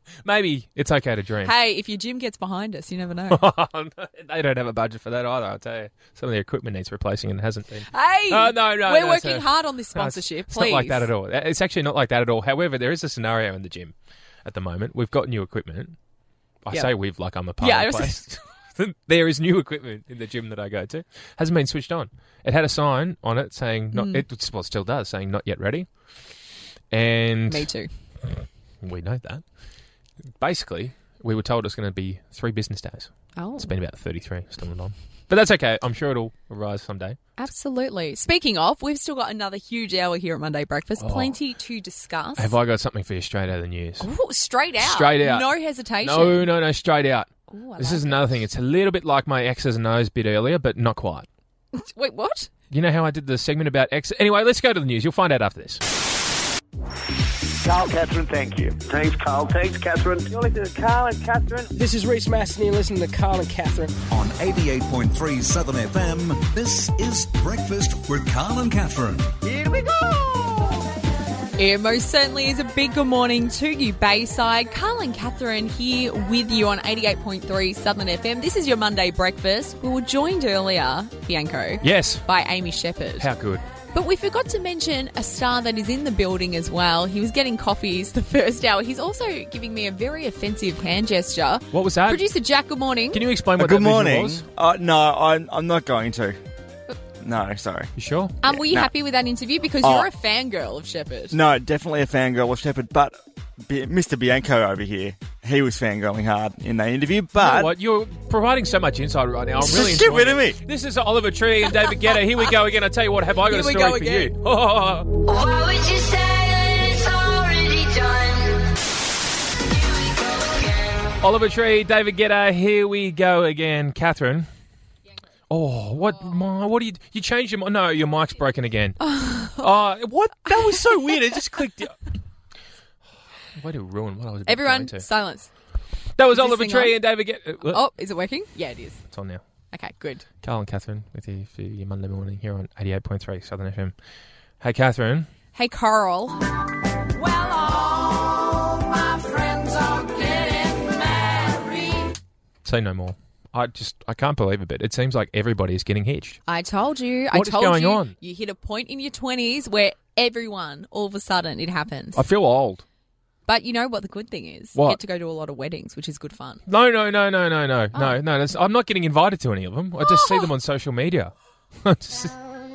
Maybe it's okay to dream. Hey, if your gym gets behind us, you never know. They don't have a budget for that either, I'll tell you. Some of their equipment needs replacing and it hasn't been. Hey, No, no, no, we're no, working so- hard on this No, it's- sponsorship. it's please. not like that at all. It's actually not like that at all. However, there is a scenario in the gym at the moment. We've got new equipment. I Yeah. say we've like I'm a part Yeah, of the I was- place. There is new equipment in the gym that I go to. Hasn't been switched on. It had a sign on it saying, not, Mm. it well, it still does, saying not yet ready. And Me too. we know that. Basically, we were told it's going to be three business days. Oh, It's been about thirty-three, still not on. But that's okay. I'm sure it'll arise someday. absolutely. Speaking of, we've still got another huge hour here at Monday Breakfast. Oh. Plenty to discuss. Have I got something for you straight out of the news? Ooh, straight out. Straight out. No hesitation. No, no, no, straight out. Ooh, I This like is it. another thing. It's a little bit like my X's and O's bit earlier, but not quite. Wait, what? You know how I did the segment about X? Anyway, let's go to the news. You'll find out after this. Carl, Catherine, thank you. Thanks, Carl. Thanks, Catherine. You're listening to Carl and Catherine. This is Reese Maston. You're listening to Carl and Catherine. On eighty-eight point three Southern F M, this is Breakfast with Carl and Catherine. Here we go. It most certainly is a big good morning to you, Bayside. Carl and Catherine here with you on eighty-eight point three Southern F M. This is your Monday breakfast. We were joined earlier, Bianco, Yes. by Amy Shepherd. How good. But we forgot to mention a star that is in the building as well. He was getting coffees the first hour. He's also giving me a very offensive hand gesture. What was that? Producer Jack, good morning. Can you explain Uh, what good that visual morning. was? Uh, no, I'm, I'm not going to. No, sorry. You sure? Um, were you no. happy with that interview? Because Oh. you're a fangirl of Shepherd. No, definitely a fangirl of Shepherd, but B- Mister Bianco over here, he was fangirling hard in that interview, You know but... what? You're providing so much insight right now. I'm It's really just stupid, enjoying isn't it. This is Oliver Tree and David Guetta. Here we go again. I tell you what, have I got Here a we story go for again. you? What would you say when it's already done? Oliver Tree, David Guetta. Here we go again. Catherine. Oh, what? My, what do you? You changed your? mi- No, your mic's broken again. Oh, what? That was so weird. It just clicked. Way to ruin what I was about Everyone, going to. silence. That was Is this Oliver thing Tree on? and David Guetta. Uh, Oh, is it working? Yeah, it is. It's on now. Okay, good. Carl and Catherine with you for your Monday morning here on eighty-eight point three Southern F M. Hey, Catherine. Hey, Carl. Well, all my friends are getting married. Say no more. I just, I can't believe it, but it seems like everybody is getting hitched. I told you. What I is told going you. on? You hit a point in your twenties where everyone, all of a sudden, it happens. I feel old. But you know what the good thing is? What? You get to go to a lot of weddings, which is good fun. No, no, no, no, no, no, Oh. no, no. That's, I'm not getting invited to any of them. I just see them on social media. I'm just,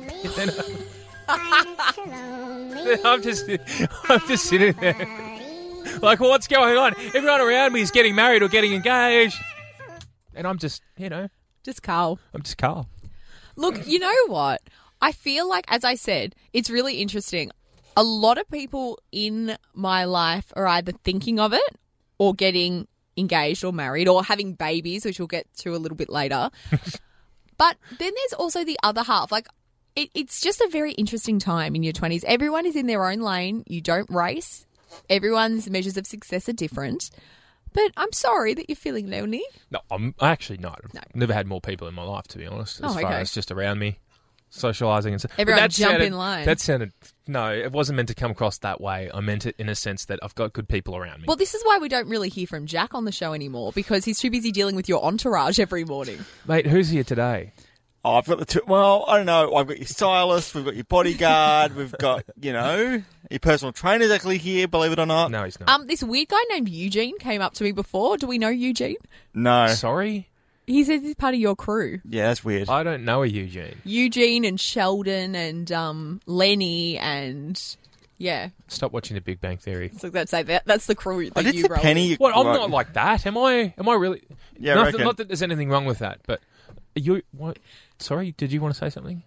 I'm just, I'm just sitting there. Like, what's going on? Everyone around me is getting married or getting engaged. And I'm just, you know, Just Carl. I'm just Carl. Look, you know what? I feel like, as I said, it's really interesting. A lot of people in my life are either thinking of it or getting engaged or married or having babies, which we'll get to a little bit later. But then there's also the other half. Like, it, it's just a very interesting time in your twenties. Everyone is in their own lane. You don't race. Everyone's measures of success are different. But I'm sorry that you're feeling lonely. No, I'm actually not. No. Never had more people in my life, to be honest, as Oh, far okay. as just around me, socialising and stuff. But Everyone that jump sounded- in line. That sounded, no, it wasn't meant to come across that way. I meant it in a sense that I've got good people around me. Well, this is why we don't really hear from Jack on the show anymore, because he's too busy dealing with your entourage every morning. Mate, who's here today? Oh, I've got the two. Well, I don't know. I've got your stylist. We've got your bodyguard. We've got, you know, your personal trainer's actually here. Believe it or not. No, he's not. Um, this weird guy named Eugene came up to me before. Do we know Eugene? No. Sorry? He says he's part of your crew. Yeah, that's weird. I don't know a Eugene. Eugene and Sheldon and um, Lenny and yeah. Stop watching The Big Bang Theory. So that's like that. That's the crew that I did you see roll Penny. with. What? I'm Right. not like that. Am I? Am I really? Yeah, I not, reckon. that, not that there's anything wrong with that, but you. What? Sorry, did you want to say something?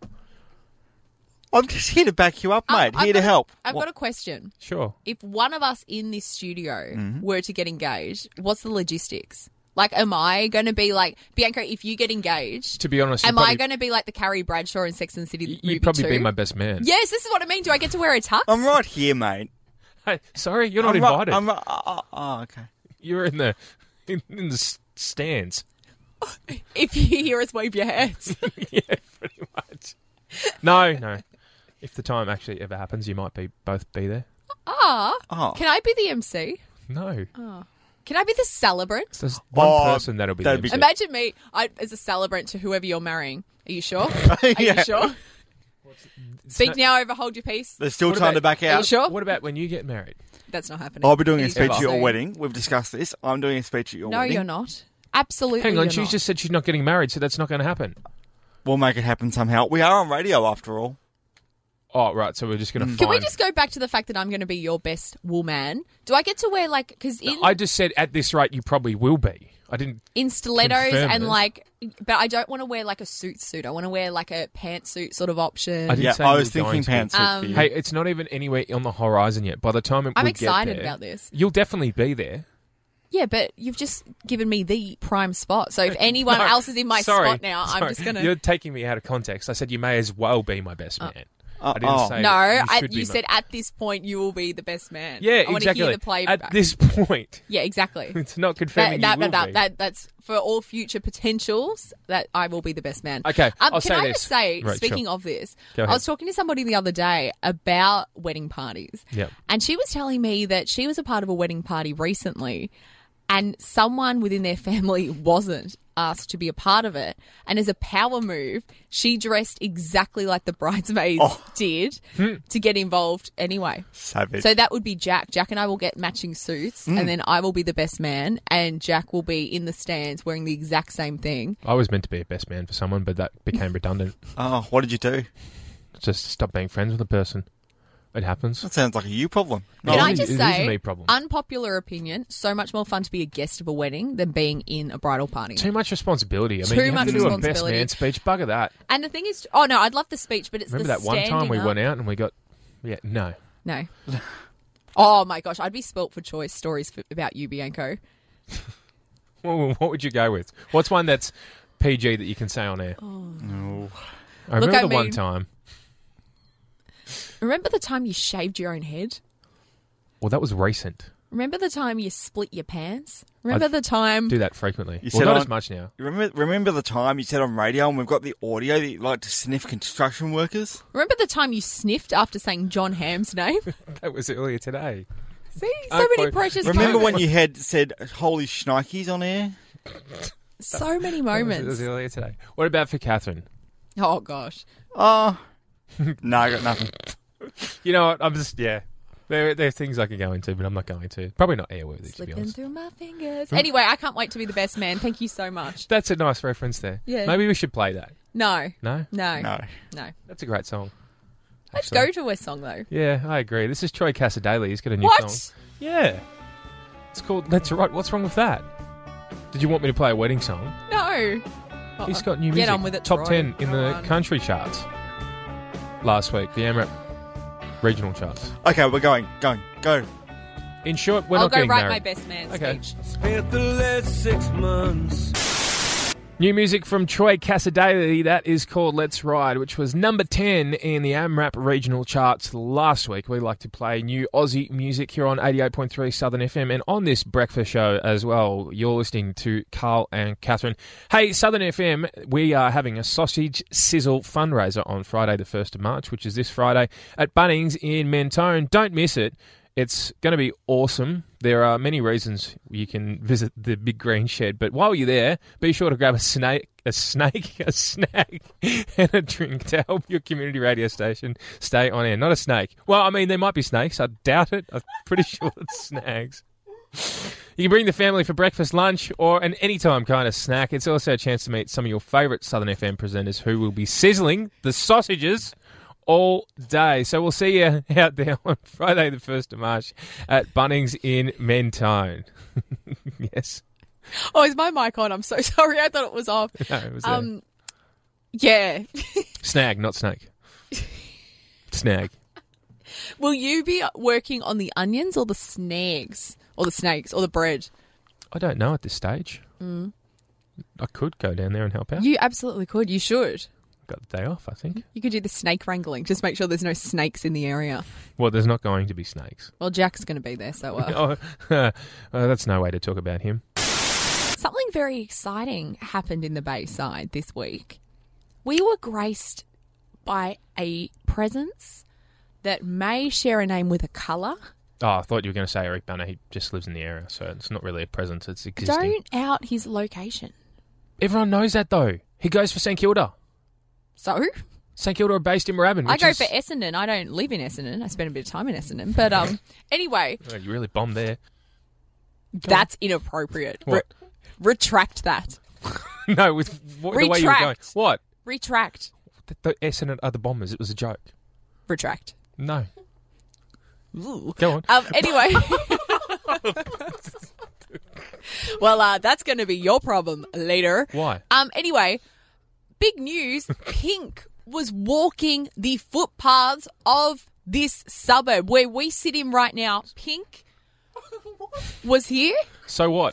I'm just here to back you up, Um, mate. I've here to got a- help. I've What- got a question. Sure. If one of us in this studio Mm-hmm. were to get engaged, what's the logistics? Like, am I going to be like, Bianca, if you get engaged, To be honest, am you'd I probably, going to be like the Carrie Bradshaw in Sex and the City movie you'd probably two? be my best man. Yes, this is what I mean. Do I get to wear a tux? I'm right here, mate. Hey, sorry, you're not I'm right- invited. I'm right- oh, oh, okay. You're in the in, in the s- stands. If you hear us wave your hands. Yeah, pretty much. No, no. If the time actually ever happens, you might be both be there. Ah, Oh. can I be the M C? No. Oh. Can I be the celebrant? There's one Oh, person that'll be that'd there. be- Imagine me I, as a celebrant to whoever you're marrying. Are you sure? Are Yeah. you sure? Speak not- now, over hold your peace. They're still What trying about- to back Are you out. sure? What about when you get married? That's not happening. I'll be doing a He's speech at not your saying- wedding. We've discussed this. I'm doing a speech at your No, wedding. you're not. Absolutely Hang on, you're she not. just said she's not getting married, so that's not going to happen. We'll make it happen somehow. We are on radio after all. Oh, right, so we're just going to find... Can we just go back to the fact that I'm going to be your best woman? Do I get to wear, like, because in... I just said at this rate you probably will be. I didn't... in stilettos confirm and it. like, but I don't want to wear like a suit suit. I want to wear like a pantsuit sort of option. I didn't Yeah, say I you was were going thinking to. pantsuit Um, for you. Hey, it's not even anywhere on the horizon yet. By the time it I'm we excited get there, about this. You'll definitely be there. Yeah, but you've just given me the prime spot. So if anyone No, else is in my sorry, spot now, sorry. I'm just gonna. You're taking me out of context. I said you may as well be my best man. Uh, I didn't oh. say no, that I, should you be said my... at this point you will be the best man. Yeah, I want exactly. to hear the playback. At this point, yeah, exactly. it's not That, confirming that, you will that, be. that, that's for all future potentials that I will be the best man. Okay, um, I'll can say I this. just say, Right, speaking sure. of this, Go I ahead. was talking to somebody the other day about wedding parties. Yep. And she was telling me that she was a part of a wedding party recently and someone within their family wasn't asked to be a part of it. And as a power move, she dressed exactly like the bridesmaids Oh. did Hmm. to get involved anyway. Savage. So that would be Jack. Jack and I will get matching suits, Hmm. and then I will be the best man, and Jack will be in the stands wearing the exact same thing. I was meant to be a best man for someone, but that became redundant. oh, what did you do? Just stop being friends with a person. It happens. That sounds like a you problem. No, Can it I is- just it is say, a me problem. unpopular opinion, so much more fun to be a guest of a wedding than being in a bridal party. Too much responsibility. I mean, Too you have much to do a best responsibility. man speech. Bugger that. And the thing is, oh no, I'd love the speech, but it's Remember the that one time we standing went up. out and we got... Yeah, no. No. Oh my gosh, I'd be spelt for choice stories for, about you, Bianco. Well, what would you go with? What's one that's P G that you can say on air? No. I Look, remember I the one mean- time. Remember the time you shaved your own head? Well, that was recent. Remember the time you split your pants? Remember I the time? Do that frequently. You well, said not on- as much now. You Remember, remember the time you said on radio, and we've got the audio that you like to sniff construction workers? Remember the time you sniffed after saying John Ham's name? That was earlier today. See, so Oh, many quite- precious Remember moments. when you had said "Holy shnikes" on air? So many That was, it moments. was earlier today. What about for Catherine? Oh gosh. Oh, no, I got nothing. You know what? I'm just, yeah. There, there are things I could go into, but I'm not going to. Probably not airworthy, to be Slipping honest. through my fingers. Anyway, I can't wait to be the best man. Thank you so much. That's a nice reference there. Yeah. Maybe we should play that. No. No? No. No. No. That's a great song. Let's actually. go to a song though. Yeah, I agree. This is Troy Casadale. He's got a new What? song. Yeah. It's called Let's Right. What's wrong with that? Did you want me to play a wedding song? No. He's got new Get music. on with it, Top Troy. ten in Go the on. country charts last week. The AMRAP regional charts. Okay, we're going, going, go. In short, we're I'll not go getting write married. my best man Okay. speech. Spent the last six months. New music from Troy Casadale. That is called Let's Ride, which was number ten in the AMRAP regional charts last week. We like to play new Aussie music here on eighty-eight point three Southern F M and on this breakfast show as well. You're listening to Carl and Catherine. Hey, Southern F M, we are having a sausage sizzle fundraiser on Friday the first of March, which is this Friday at Bunnings in Mentone. Don't miss it. It's going to be awesome. There are many reasons you can visit the Big Green Shed, but while you're there, be sure to grab a snake, a snake, a snack, and a drink to help your community radio station stay on air. Not a snake. Well, I mean, there might be snakes. I doubt it. I'm pretty sure it's snags. You can bring the family for breakfast, lunch, or an anytime kind of snack. It's also a chance to meet some of your favourite Southern F M presenters who will be sizzling the sausages all day. So we'll see you out there on Friday the first of March at Bunnings in Mentone. Yes. Oh, is my mic on? I'm so sorry. I thought it was off. No, it was there. um, yeah. Snag, not snake. Snag. Will you be working on the onions or the snags? Or the snakes? Or the bread? I don't know at this stage. Mm. I could go down there and help out. You absolutely could. You should. Got the day off, I think. You could do the snake wrangling. Just make sure there's no snakes in the area. Well, there's not going to be snakes. Well, Jack's going to be there, so... Uh, oh, uh, that's no way to talk about him. Something very exciting happened in the Bayside this week. We were graced by a presence that may share a name with a colour, Oh, I thought you were going to say Eric Banner. He just lives in the area, so it's not really a presence. It's existing. Don't out his location. Everyone knows that, though. He goes for St Kilda. So? St Kilda are based in Moorabbin. I go is... for Essendon. I don't live in Essendon. I spend a bit of time in Essendon. But um, anyway. Oh, you really bombed there. That's inappropriate. What? Re- retract that. No, with what, the way you were going. Retract. What? Retract. The, the Essendon are the Bombers. It was a joke. Retract. No. Ooh. Go on. Um, anyway. Well, uh, that's going to be your problem later. Why? Um. Anyway, big news. Pink was walking the footpaths of this suburb where we sit in right now. Pink was here. So what?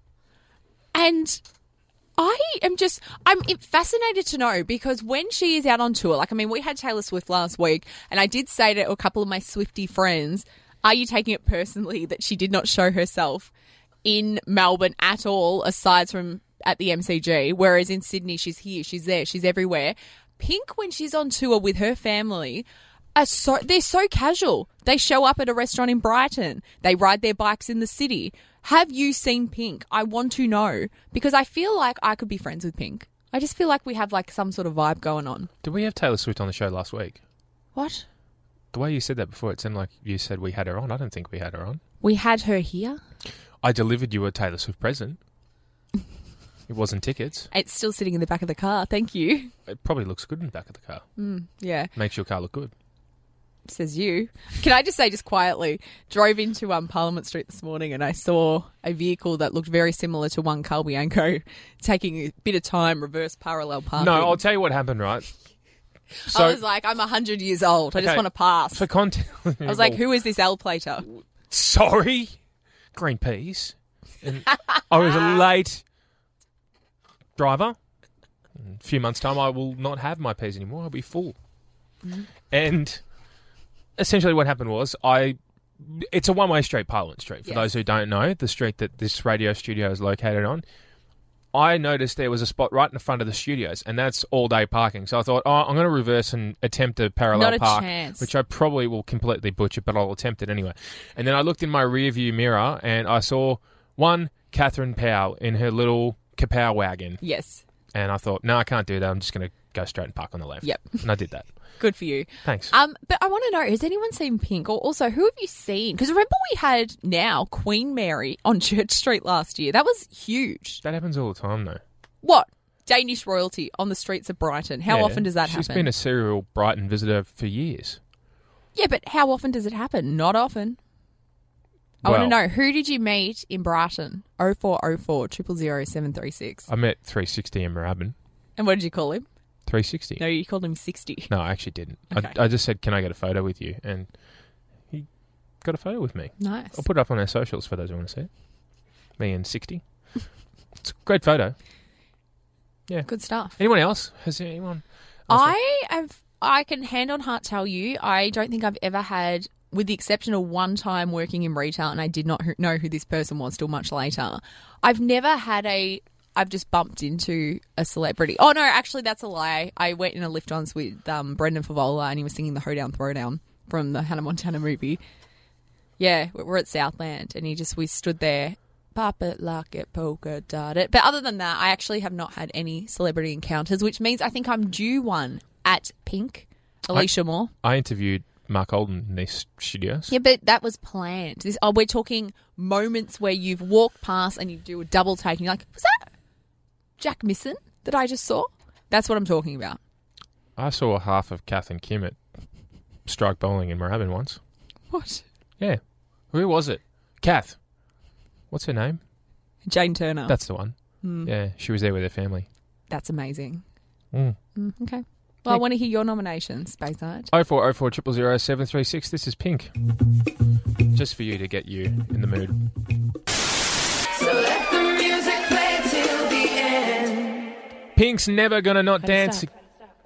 And I am just, I'm fascinated to know because when she is out on tour, like, I mean, we had Taylor Swift last week and I did say to a couple of my Swiftie friends, are you taking it personally that she did not show herself in Melbourne at all, aside from at the M C G, whereas in Sydney, she's here, she's there, she's everywhere. Pink, when she's on tour with her family, are so they're so casual. They show up at a restaurant in Brighton. They ride their bikes in the city. Have you seen Pink? I want to know because I feel like I could be friends with Pink. I just feel like we have like some sort of vibe going on. Did we have Taylor Swift on the show last week? What? The way you said that before, it seemed like you said we had her on. I don't think we had her on. We had her here. I delivered you a Taylor Swift present. It wasn't tickets. It's still sitting in the back of the car. Thank you. It probably looks good in the back of the car. Mm, yeah. Makes your car look good. Says you. Can I just say, just quietly, drove into um, Parliament Street this morning and I saw a vehicle that looked very similar to one Carl Bianco taking a bit of time, reverse parallel parking. No, I'll tell you what happened, right? So, I was like, I'm one hundred years old. I okay, just want to pass. For content. I was like, who is this L-plater? Sorry. Green peas. And I was a late driver. In a few months' time, I will not have my peas anymore. I'll be full. Mm-hmm. And essentially what happened was I... It's a one-way street, Parliament Street. For yes. those who don't know, the street that this radio studio is located on. I noticed there was a spot right in the front of the studios, and that's all-day parking. So I thought, oh, I'm going to reverse and attempt a parallel Not a park, chance. which I probably will completely butcher, but I'll attempt it anyway. And then I looked in my rear-view mirror, and I saw one Catherine Powell in her little Kapow wagon. Yes. And I thought, no, I can't do that. I'm just going to go straight and park on the left. Yep. And I did that. Good for you. Thanks. Um, but I want to know, has anyone seen Pink? Or also, who have you seen? Because remember we had now Queen Mary on Church Street last year. That was huge. That happens all the time, though. What? Danish royalty on the streets of Brighton. How Yeah, often does that she's happen? She's been a serial Brighton visitor for years. Yeah, but how often does it happen? Not often. I Well, want to know, who did you meet in Brighton? oh four oh four, zero zero zero, seven three six. I met three sixty in Moorabbin. And what did you call him? three sixty? No, you called him sixty. No, I actually didn't. Okay. I, I just said, can I get a photo with you? And he got a photo with me. Nice. I'll put it up on our socials for those who want to see it. Me and sixty. It's a great photo. Yeah. Good stuff. Anyone else? Has anyone? else I have. I can hand on heart tell you, I don't think I've ever had, with the exception of one time working in retail, and I did not who- know who this person was till much later. I've never had a. I've just bumped into a celebrity. Oh no, actually that's a lie. I went in a lift-ons with um, Brendan Favola, and he was singing the Hoedown Throwdown from the Hannah Montana movie. Yeah, we're at Southland, and he just we stood there. Pop it, lock it, polka dot it. But other than that, I actually have not had any celebrity encounters, which means I think I'm due one at Pink. Alicia I, Moore. I interviewed Mark Olden in these studios. Yeah, but that was planned. This, oh, we're talking moments where you've walked past and you do a double take and you're like, was that Jack Misson that I just saw? That's what I'm talking about. I saw half of Kath and Kim at Strike Bowling in Moorabbin once. What? Yeah. Who was it? Kath. What's her name? Jane Turner. That's the one. Mm. Yeah, she was there with her family. That's amazing. Mm. Mm, okay. Well, I want to hear your nominations, Bayside. oh four oh four, zero zero zero, seven three six. This is Pink. Just for you to get you in the mood. So let the music play till the end. Pink's never gonna not How to dance stop.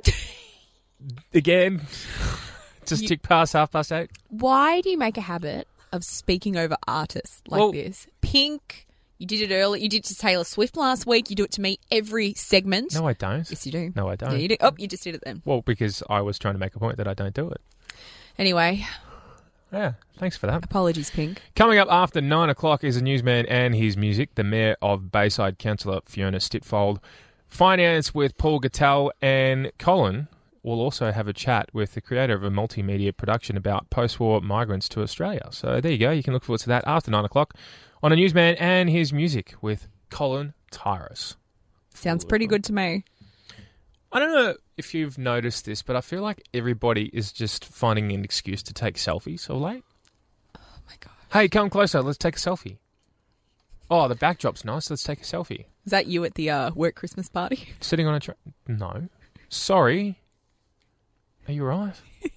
again. Just You- tick past half past eight. Why do you make a habit of speaking over artists like Well- this? Pink, you did it early. You did it to Taylor Swift last week. You do it to me every segment. No, I don't. Yes, you do. No, I don't. Yeah, you do. Oh, you just did it then. Well, because I was trying to make a point that I don't do it. Anyway, Yeah, thanks for that. Apologies, Pink. Coming up after nine o'clock is a newsman and his music. The Mayor of Bayside, Councillor Fiona Stitfold. Finance with Paul Gattel, and Colin will also have a chat with the creator of a multimedia production about post-war migrants to Australia. So there you go. You can look forward to that after nine o'clock on a newsman and his music with Colin Tyrus. Sounds pretty good to me. I don't know if you've noticed this, but I feel like everybody is just finding an excuse to take selfies all late. Oh, my God. Hey, come closer. Let's take a selfie. Oh, the backdrop's nice. Let's take a selfie. Is that you at the uh, work Christmas party? Sitting on a train? No. Sorry. Are you right?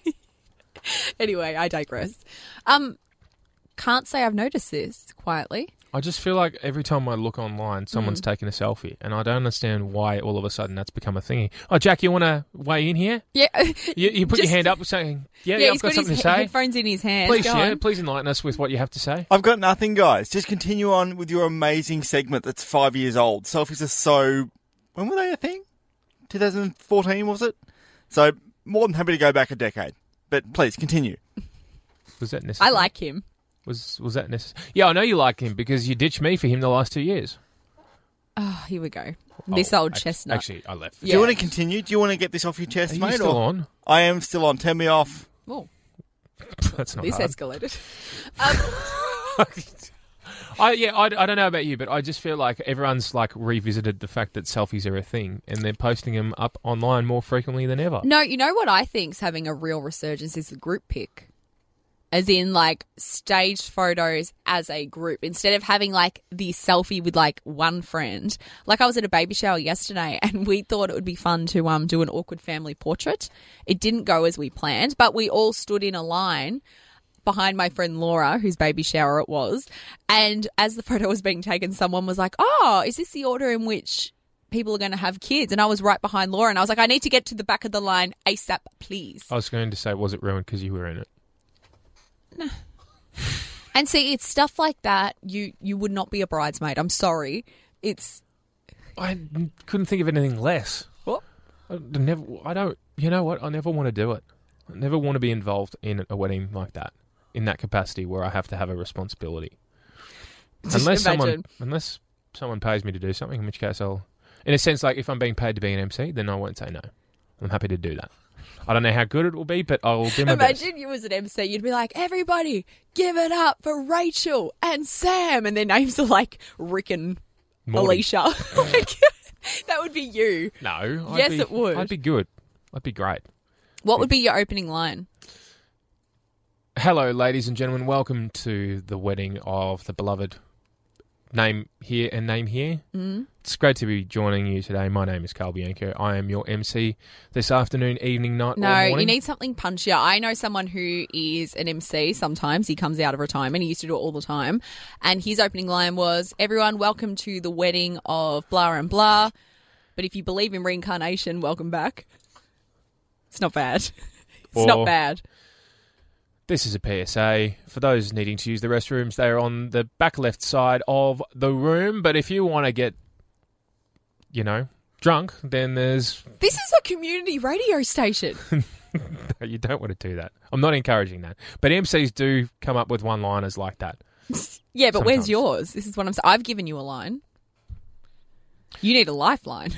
Anyway, I digress. Um, can't say I've noticed this quietly. I just feel like every time I look online, someone's Mm. taking a selfie, and I don't understand why all of a sudden that's become a thingy. Oh, Jack, you want to weigh in here? Yeah. You, you put Just- your hand up saying, yeah, Yeah, yeah, he's I've got, got something his to he- say. headphones in his hands. Please, Go yeah, on. please enlighten us with what you have to say. I've got nothing, guys. Just continue on with your amazing segment that's five years old. Selfies are so... When were they a thing? twenty fourteen, was it? So, more than happy to go back a decade. But please, continue. Was that necessary? I like him. Was was that necessary? Yeah, I know you like him because you ditched me for him the last two years. Oh, here we go. This Oh, old act- chestnut. Actually, I left. Do you want to continue? Do you want to get this off your chest, Are you mate? still or- on? I am still on. Turn me off. Oh, That's not this hard. escalated. Um, I, yeah, I, I don't know about you, but I just feel like everyone's like revisited the fact that selfies are a thing, and they're posting them up online more frequently than ever. no, you know what I think's having a real resurgence is the group pic. As in, like, staged photos as a group. Instead of having, like, the selfie with, like, one friend. Like, I was at a baby shower yesterday and we thought it would be fun to um do an awkward family portrait. It didn't go as we planned, but we all stood in a line behind my friend Laura, whose baby shower it was. And as the photo was being taken, someone was like, oh, is this the order in which people are going to have kids? And I was right behind Laura and I was like, I need to get to the back of the line ASAP, please. I was going to say, was it ruined because you were in it? No. And see, it's stuff like that. You you would not be a bridesmaid. I'm sorry. It's I couldn't think of anything less. What? I never. I don't. You know what? I never want to do it. I never want to be involved in a wedding like that, in that capacity where I have to have a responsibility. Just Unless someone, imagine. unless someone pays me to do something, in which case I'll, in a sense, like if I'm being paid to be an M C, then I won't say no. I'm happy to do that. I don't know how good it will be, but I will do my best. Imagine you as an M C, you'd be like, everybody, give it up for Rachel and Sam. And their names are like Rick and Morty. Alicia. Like, that would be you. No. I'd Yes, be, it would. I'd be good. I'd be great. What would be your opening line? Hello, ladies and gentlemen. Welcome to the wedding of the beloved. Name here and name here. Mm. It's great to be joining you today. My name is Carl Bianco. I am your M C this afternoon, evening, night, or No, morning. you need something punchier. I know someone who is an M C sometimes. He comes out of retirement. He used to do it all the time. And his opening line was, everyone, welcome to the wedding of blah and blah. But if you believe in reincarnation, welcome back. It's not bad. It's Or- not bad. This is a P S A. For those needing to use the restrooms, they're on the back left side of the room. But if you want to get, you know, drunk, then there's... This is a community radio station. You don't want to do that. I'm not encouraging that. But M Cs do come up with one-liners like that. Yeah, but Sometimes. where's yours? This is what I'm saying. I've given you a line. You need a lifeline.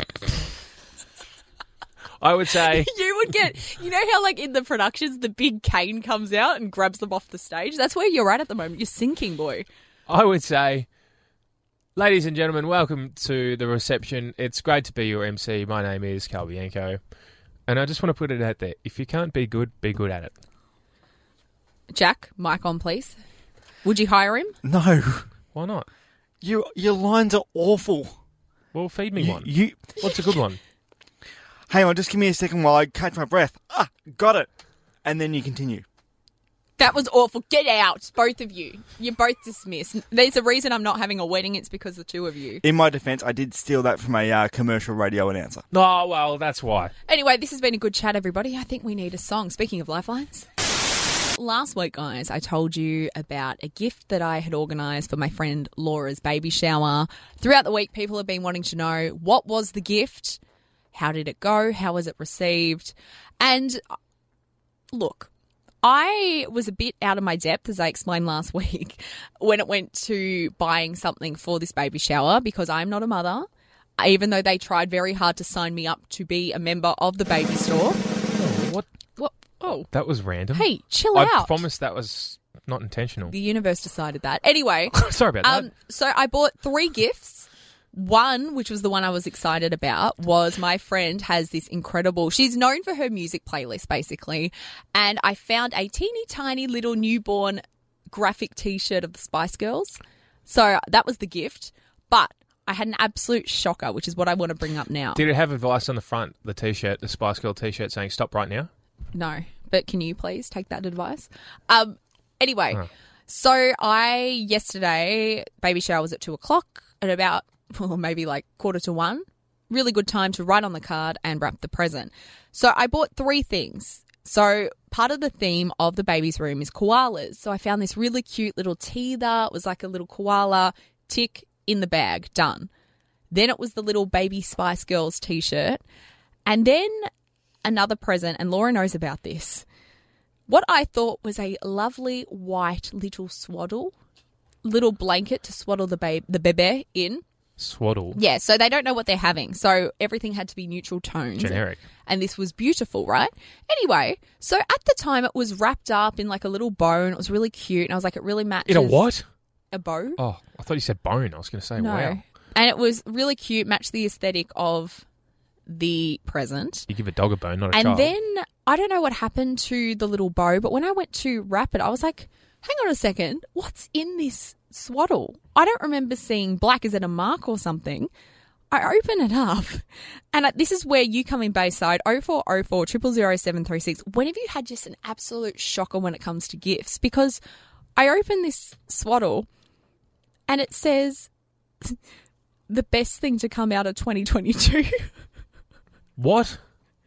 I would say... You would get, you know how like in the productions the big cane comes out and grabs them off the stage? That's where you're at at the moment. You're sinking, boy. I would say, ladies and gentlemen, welcome to the reception. It's great to be your M C. My name is Carl Bianco. And I just want to put it out there. If you can't be good, be good at it. Jack, mic on, please. Would you hire him? No. Why not? You, your lines are awful. Well, feed me You- one. You, What's a good one? hang on, just give me a second while I catch my breath. Ah, got it. And then you continue. That was awful. Get out, both of you. You're both dismissed. There's a reason I'm not having a wedding. It's because the two of you. In my defence, I did steal that from a uh, commercial radio announcer. Oh, well, that's why. Anyway, this has been a good chat, everybody. I think we need a song. Speaking of lifelines. Last week, guys, I told you about a gift that I had organised for my friend Laura's baby shower. Throughout the week, people have been wanting to know, what was the gift? How did it go? How was it received? And look, I was a bit out of my depth, as I explained last week, when it went to buying something for this baby shower because I'm not a mother, even though they tried very hard to sign me up to be a member of the baby store. What? What? Oh. That was random. Hey, chill I out. promise that was not intentional. The universe decided that. Anyway. Sorry about that. Um, so I bought three gifts. One, which was the one I was excited about, was my friend has this incredible, she's known for her music playlist basically, and I found a teeny tiny little newborn graphic t-shirt of the Spice Girls. So that was the gift, but I had an absolute shocker, which is what I want to bring up now. Did it have advice on the front, the T-shirt, the Spice Girl T-shirt saying stop right now? No, but can you please take that advice? Um. Anyway, Huh. so I, yesterday, baby shower was at two o'clock at about, well, maybe like quarter to one. Really good time to write on the card and wrap the present. So I bought three things. So part of the theme of the baby's room is koalas. So I found this really cute little teether. It was like a little koala. Tick, in the bag, done. Then it was the little baby Spice Girls t-shirt. And then another present, and Laura knows about this. What I thought was a lovely white little swaddle, little blanket to swaddle the babe, the bebe in. Swaddle. Yeah, so they don't know what they're having. So everything had to be neutral tones. Generic. And this was beautiful, right? Anyway, so at the time it was wrapped up in like a little bow and it was really cute. And I was like, it really matches. In a what? A bow. Oh, I thought you said bone. I was going to say, No. wow. And it was really cute, matched the aesthetic of the present. You give a dog a bone, not a And child. then I don't know what happened to the little bow, but when I went to wrap it, I was like, hang on a second, what's in this swaddle? I don't remember seeing black. Is it a mark or something? I open it up, and I- this is where you come in, Bayside, oh four oh four, zero zero zero, seven three six. When have you had just an absolute shocker when it comes to gifts? Because I open this swaddle, and it says, the best thing to come out of twenty twenty-two. What?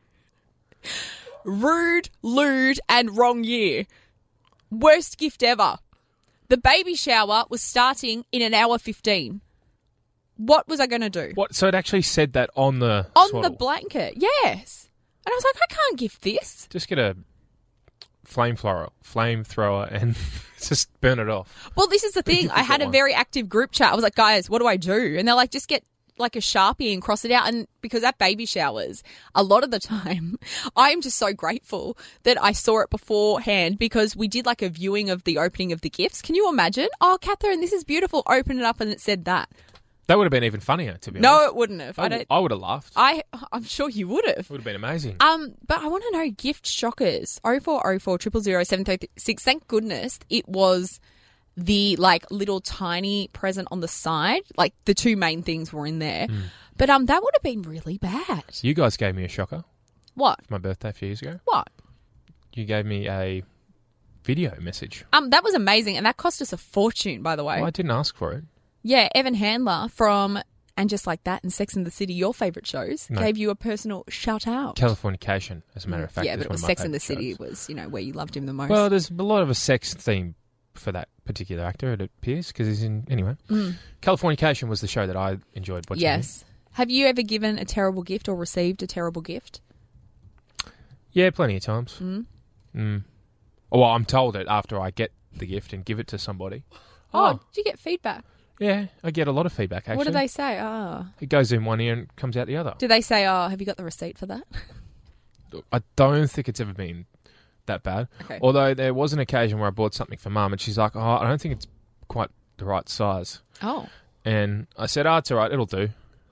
Rude, lewd, and wrong year. Worst gift ever. The baby shower was starting in an hour fifteen. What was I going to do? What? So it actually said that on the On swaddle. the blanket, yes. And I was like, I can't gift this. Just get a flamethrower, flamethrower, and just burn it off. Well, this is the thing. I had a one. very active group chat. I was like, guys, what do I do? And they're like, just get like a Sharpie and cross it out. And because at baby showers, a lot of the time, I'm just so grateful that I saw it beforehand because we did like a viewing of the opening of the gifts. Can you imagine? Oh, Catherine, this is beautiful. Open it up and it said that. That would have been even funnier, to be No, honest. it wouldn't have. I, I, don't. w- I would have laughed. I, I'm sure you would have. It would have been amazing. Um, but I want to know gift shockers. oh four oh four, zero zero zero, seven three six. Thank goodness it was the like little tiny present on the side. Like the two main things were in there. Mm. But um, that would have been really bad. You guys gave me a shocker What? for my birthday a few years ago. What? You gave me a video message. Um, that was amazing, and that cost us a fortune, by the way. Well, I didn't ask for it. Yeah, Evan Handler from And Just Like That and Sex and the City, your favourite shows, No. gave you a personal shout out. Californication, as a matter of fact. yeah, is but it one was of my Sex and the favourite City shows. was, you know, where you loved him the most. Well, there's a lot of a sex theme for that particular actor, it appears, because he's in... Anyway. Mm. Californication was the show that I enjoyed watching. Yes. Have you ever given a terrible gift or received a terrible gift? Yeah, plenty of times. Mm. Mm. Well, I'm told it after I get the gift and give it to somebody. Oh, did you get feedback? Yeah, I get a lot of feedback, actually. What do they say? Ah. It goes in one ear and comes out the other. Do they say, oh, have you got the receipt for that? I don't think it's ever been that bad. Okay. Although there was an occasion where I bought something for Mum and she's like, oh, I don't think it's quite the right size. Oh. And I said, oh, it's all right, it'll do.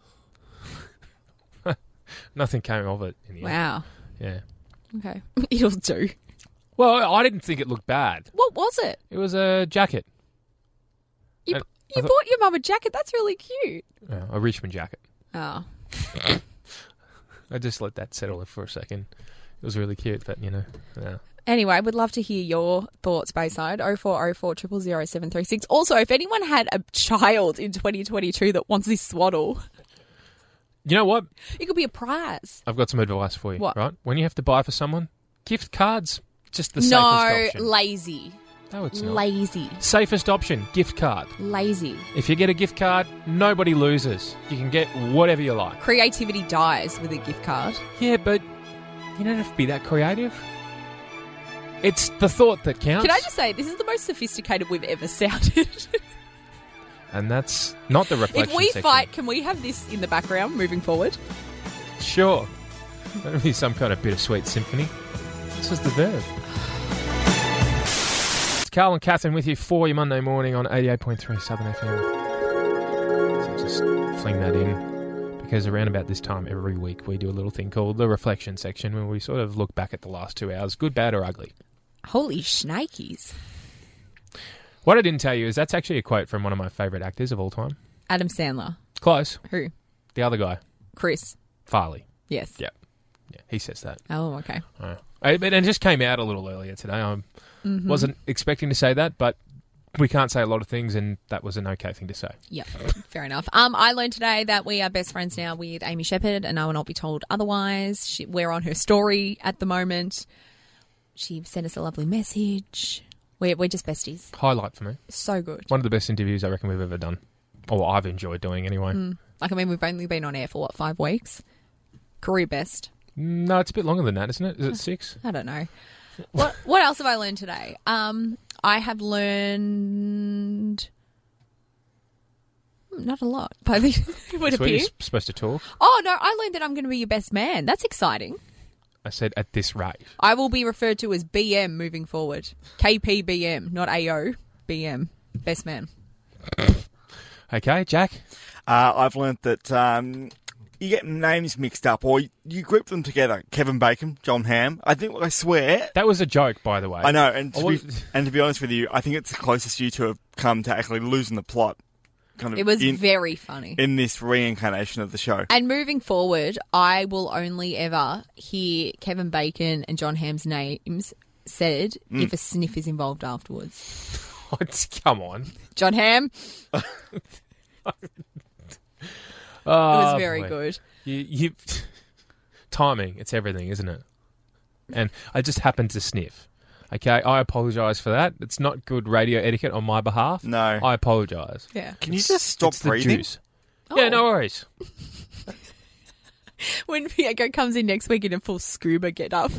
Nothing came of it in the end. Wow. Yeah. Okay. It'll do. Well, I didn't think it looked bad. What was it? It was a jacket. You, And you I thought- bought your mum a jacket? That's really cute. Yeah, a Richmond jacket. Oh. I just let that settle for a second. It was really cute, but, you know, yeah. Anyway, I would love to hear your thoughts, Bayside. oh four oh four, zero zero zero, seven three six. Also, if anyone had a child in twenty twenty-two that wants this swaddle, You know what? it could be a prize. I've got some advice for you, What? right? When you have to buy for someone, gift cards, just the no, safest option. lazy. No, it's not. Lazy. Safest option, gift card. Lazy. If you get a gift card, nobody loses. You can get whatever you like. Creativity dies with a gift card. Yeah, but you don't have to be that creative. It's the thought that counts. Can I just say, this is the most sophisticated we've ever sounded. And that's not the reflection If we section. fight, can we have this in the background moving forward? Sure. That'll be some kind of bittersweet symphony. This is the verb. It's Carl and Catherine with you for your Monday morning on eighty-eight point three Southern F M. So just fling that in, because around about this time every week we do a little thing called the reflection section, where we sort of look back at the last two hours, good, bad or ugly. Holy shnikes. What I didn't tell you is that's actually a quote from one of my favourite actors of all time. Adam Sandler. Close. Who? The other guy. Chris. Farley. Yes. Yeah. Yeah, he says that. Oh, okay. Uh, it, it just came out a little earlier today. I Mhm. wasn't expecting to say that, but we can't say a lot of things, and that was an okay thing to say. Yep, fair enough. Um, I learned today that we are best friends now with Amy Shepherd, and I will not be told otherwise. She, we're on her story at the moment. She sent us a lovely message. We're, we're just besties. Highlight for me. So good. One of the best interviews I reckon we've ever done. Or I've enjoyed doing anyway. Mm. Like, I mean, we've only been on air for, what, five weeks? Career best. No, it's a bit longer than that, isn't it? Is it six? I don't know. What What else have I learned today? Um, I have learned not a lot, but it would That's where appear. you're supposed to talk. Oh no, I learned that I'm going to be your best man. That's exciting. I said at this rate. I will be referred to as B M moving forward. K P B M, not A O. B M, best man. Okay, Jack? Uh, I've learnt that um, you get names mixed up, or you, you group them together. Kevin Bacon, John Hamm. I think, I swear... That was a joke, by the way. I know, and I to, be, was- and to be honest with you, I think it's the closest you two have come to actually losing the plot. Kind of It was in, very funny. in this reincarnation of the show. And moving forward, I will only ever hear Kevin Bacon and John Hamm's names said Mm. if a sniff is involved afterwards. Come on. John Hamm. Oh, It was very boy. good. You, you, timing, it's everything, isn't it? And I just happened to sniff. Okay, I apologise for that. It's not good radio etiquette on my behalf. No. I apologise. Yeah. Can you just stop it's the breathing? juice. Yeah, Oh. no worries. When Viego comes in next week in a full scuba get up.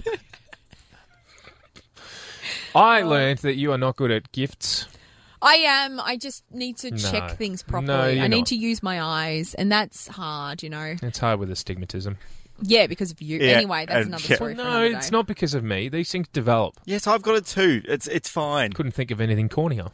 I learned that you are not good at gifts. I am. I just need to No. check things properly. No, you're I need not. to use my eyes, and that's hard, you know. It's hard with astigmatism. Yeah, because of you. Yeah, Anyway, that's and- another yeah. story for No, another day. it's not because of me. These things develop. Yes, I've got it too. It's it's fine. Couldn't think of anything cornier.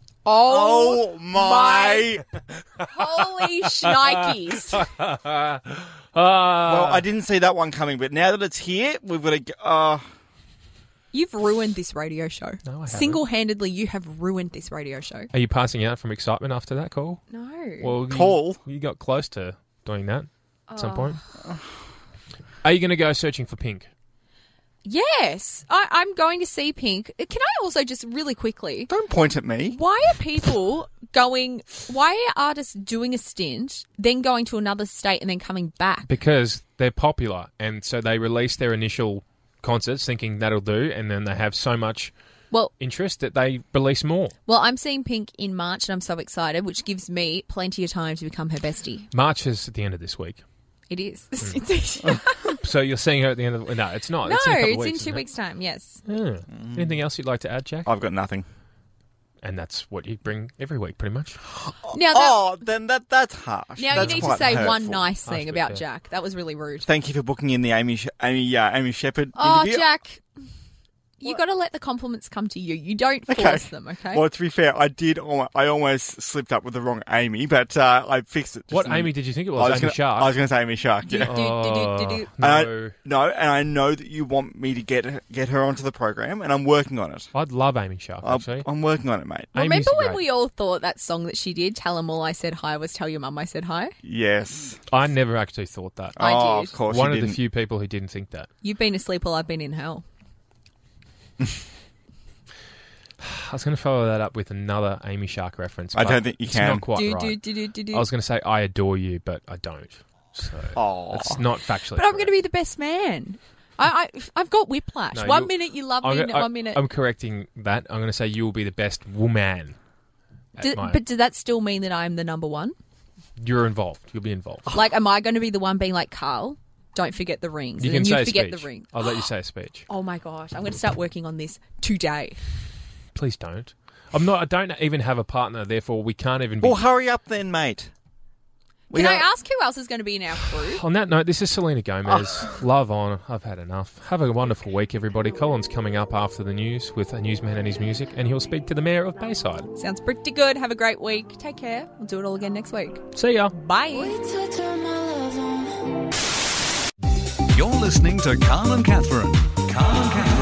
Oh, Oh my! holy shnikes. Uh, Well, I didn't see that one coming, but now that it's here, we've got to. Go, uh, You've ruined this radio show. No, I haven't. Single-handedly, you have ruined this radio show. Are you passing out from excitement after that call? No. Well, you- Call? You, got close to doing that at some Oh. point. Are you going to go searching for Pink? Yes, I, I'm going to see Pink. Can I also just really quickly... don't point at me. Why are people going... Why are artists doing a stint, then going to another state and then coming back? Because they're popular, and so they release their initial concerts thinking that'll do, and then they have so much Well, interest that they release more. well, I'm seeing Pink in March and I'm so excited, which gives me plenty of time to become her bestie. March is at the end of this week. It is. Hmm. It's- So you're seeing her at the end of... No, it's not. no, it's in a couple it's of in weeks, two isn't it? weeks' time, yes. Yeah. Anything else you'd like to add, Jack? I've got nothing. And that's what you bring every week, pretty much. Now, that, Oh, then that that's harsh. now That's you need to quite say one hurtful. nice Harsh thing but about fair. Jack. That was really rude. Thank you for booking in the Amy Sh- Amy uh, Amy Shepherd Oh, interview. Jack, you got to let the compliments come to you. You don't force Okay. them, okay? Well, to be fair, I did. Almost, I almost slipped up with the wrong Amy, but uh, I fixed it. just What in- Amy did you think it I was? was Amy gonna, Shark? I was going to say Amy Shark. Do, Yeah. do, do, do, do, do. Oh, And no. I, no, and I know that you want me to get her- get her onto the program, and I'm working on it. I'd love Amy Shark, I'm, actually. I'm working on it, mate. Amy's Remember when great. we all thought that song that she did, Tell 'em All I Said Hi, was Tell Your Mum I Said Hi? Yes. I never actually thought that. I oh, did. Of course, One you of the didn't. few people who didn't think that. You've been asleep while I've been in hell. I was going to follow that up with another Amy Shark reference. I but don't think you it's can. not quite Do, right. do, do, do, do, do. I was going to say I adore you, but I don't. So Aw. it's not factually. But I'm going to correct. be the best man. I, I, I've got whiplash. No, one you- minute you love I'm me, gonna- and I- one minute... I'm correcting that. I'm going to say you will be the best woman. at Do- my- but does that still mean that I'm the number one? You're involved. You'll be involved. Like, am I going to be the one being like, Carl, Don't forget the rings. You and can then say you forget a speech. the ring. I'll let you say a speech. Oh my gosh. I'm going to start working on this today. Please don't. I'm not. I don't even have a partner, therefore we can't even be... Well, hurry up then, mate. We Can I are- ask who else is going to be in our crew? On that note, this is Selena Gomez. Love on. I've had enough. Have a wonderful week, everybody. Colin's coming up after the news with a newsman and his music, and he'll speak to the mayor of Bayside. Sounds pretty good. Have a great week. Take care. We'll do it all again next week. See ya. Bye. You're listening to Carl and Catherine. Carl and Catherine.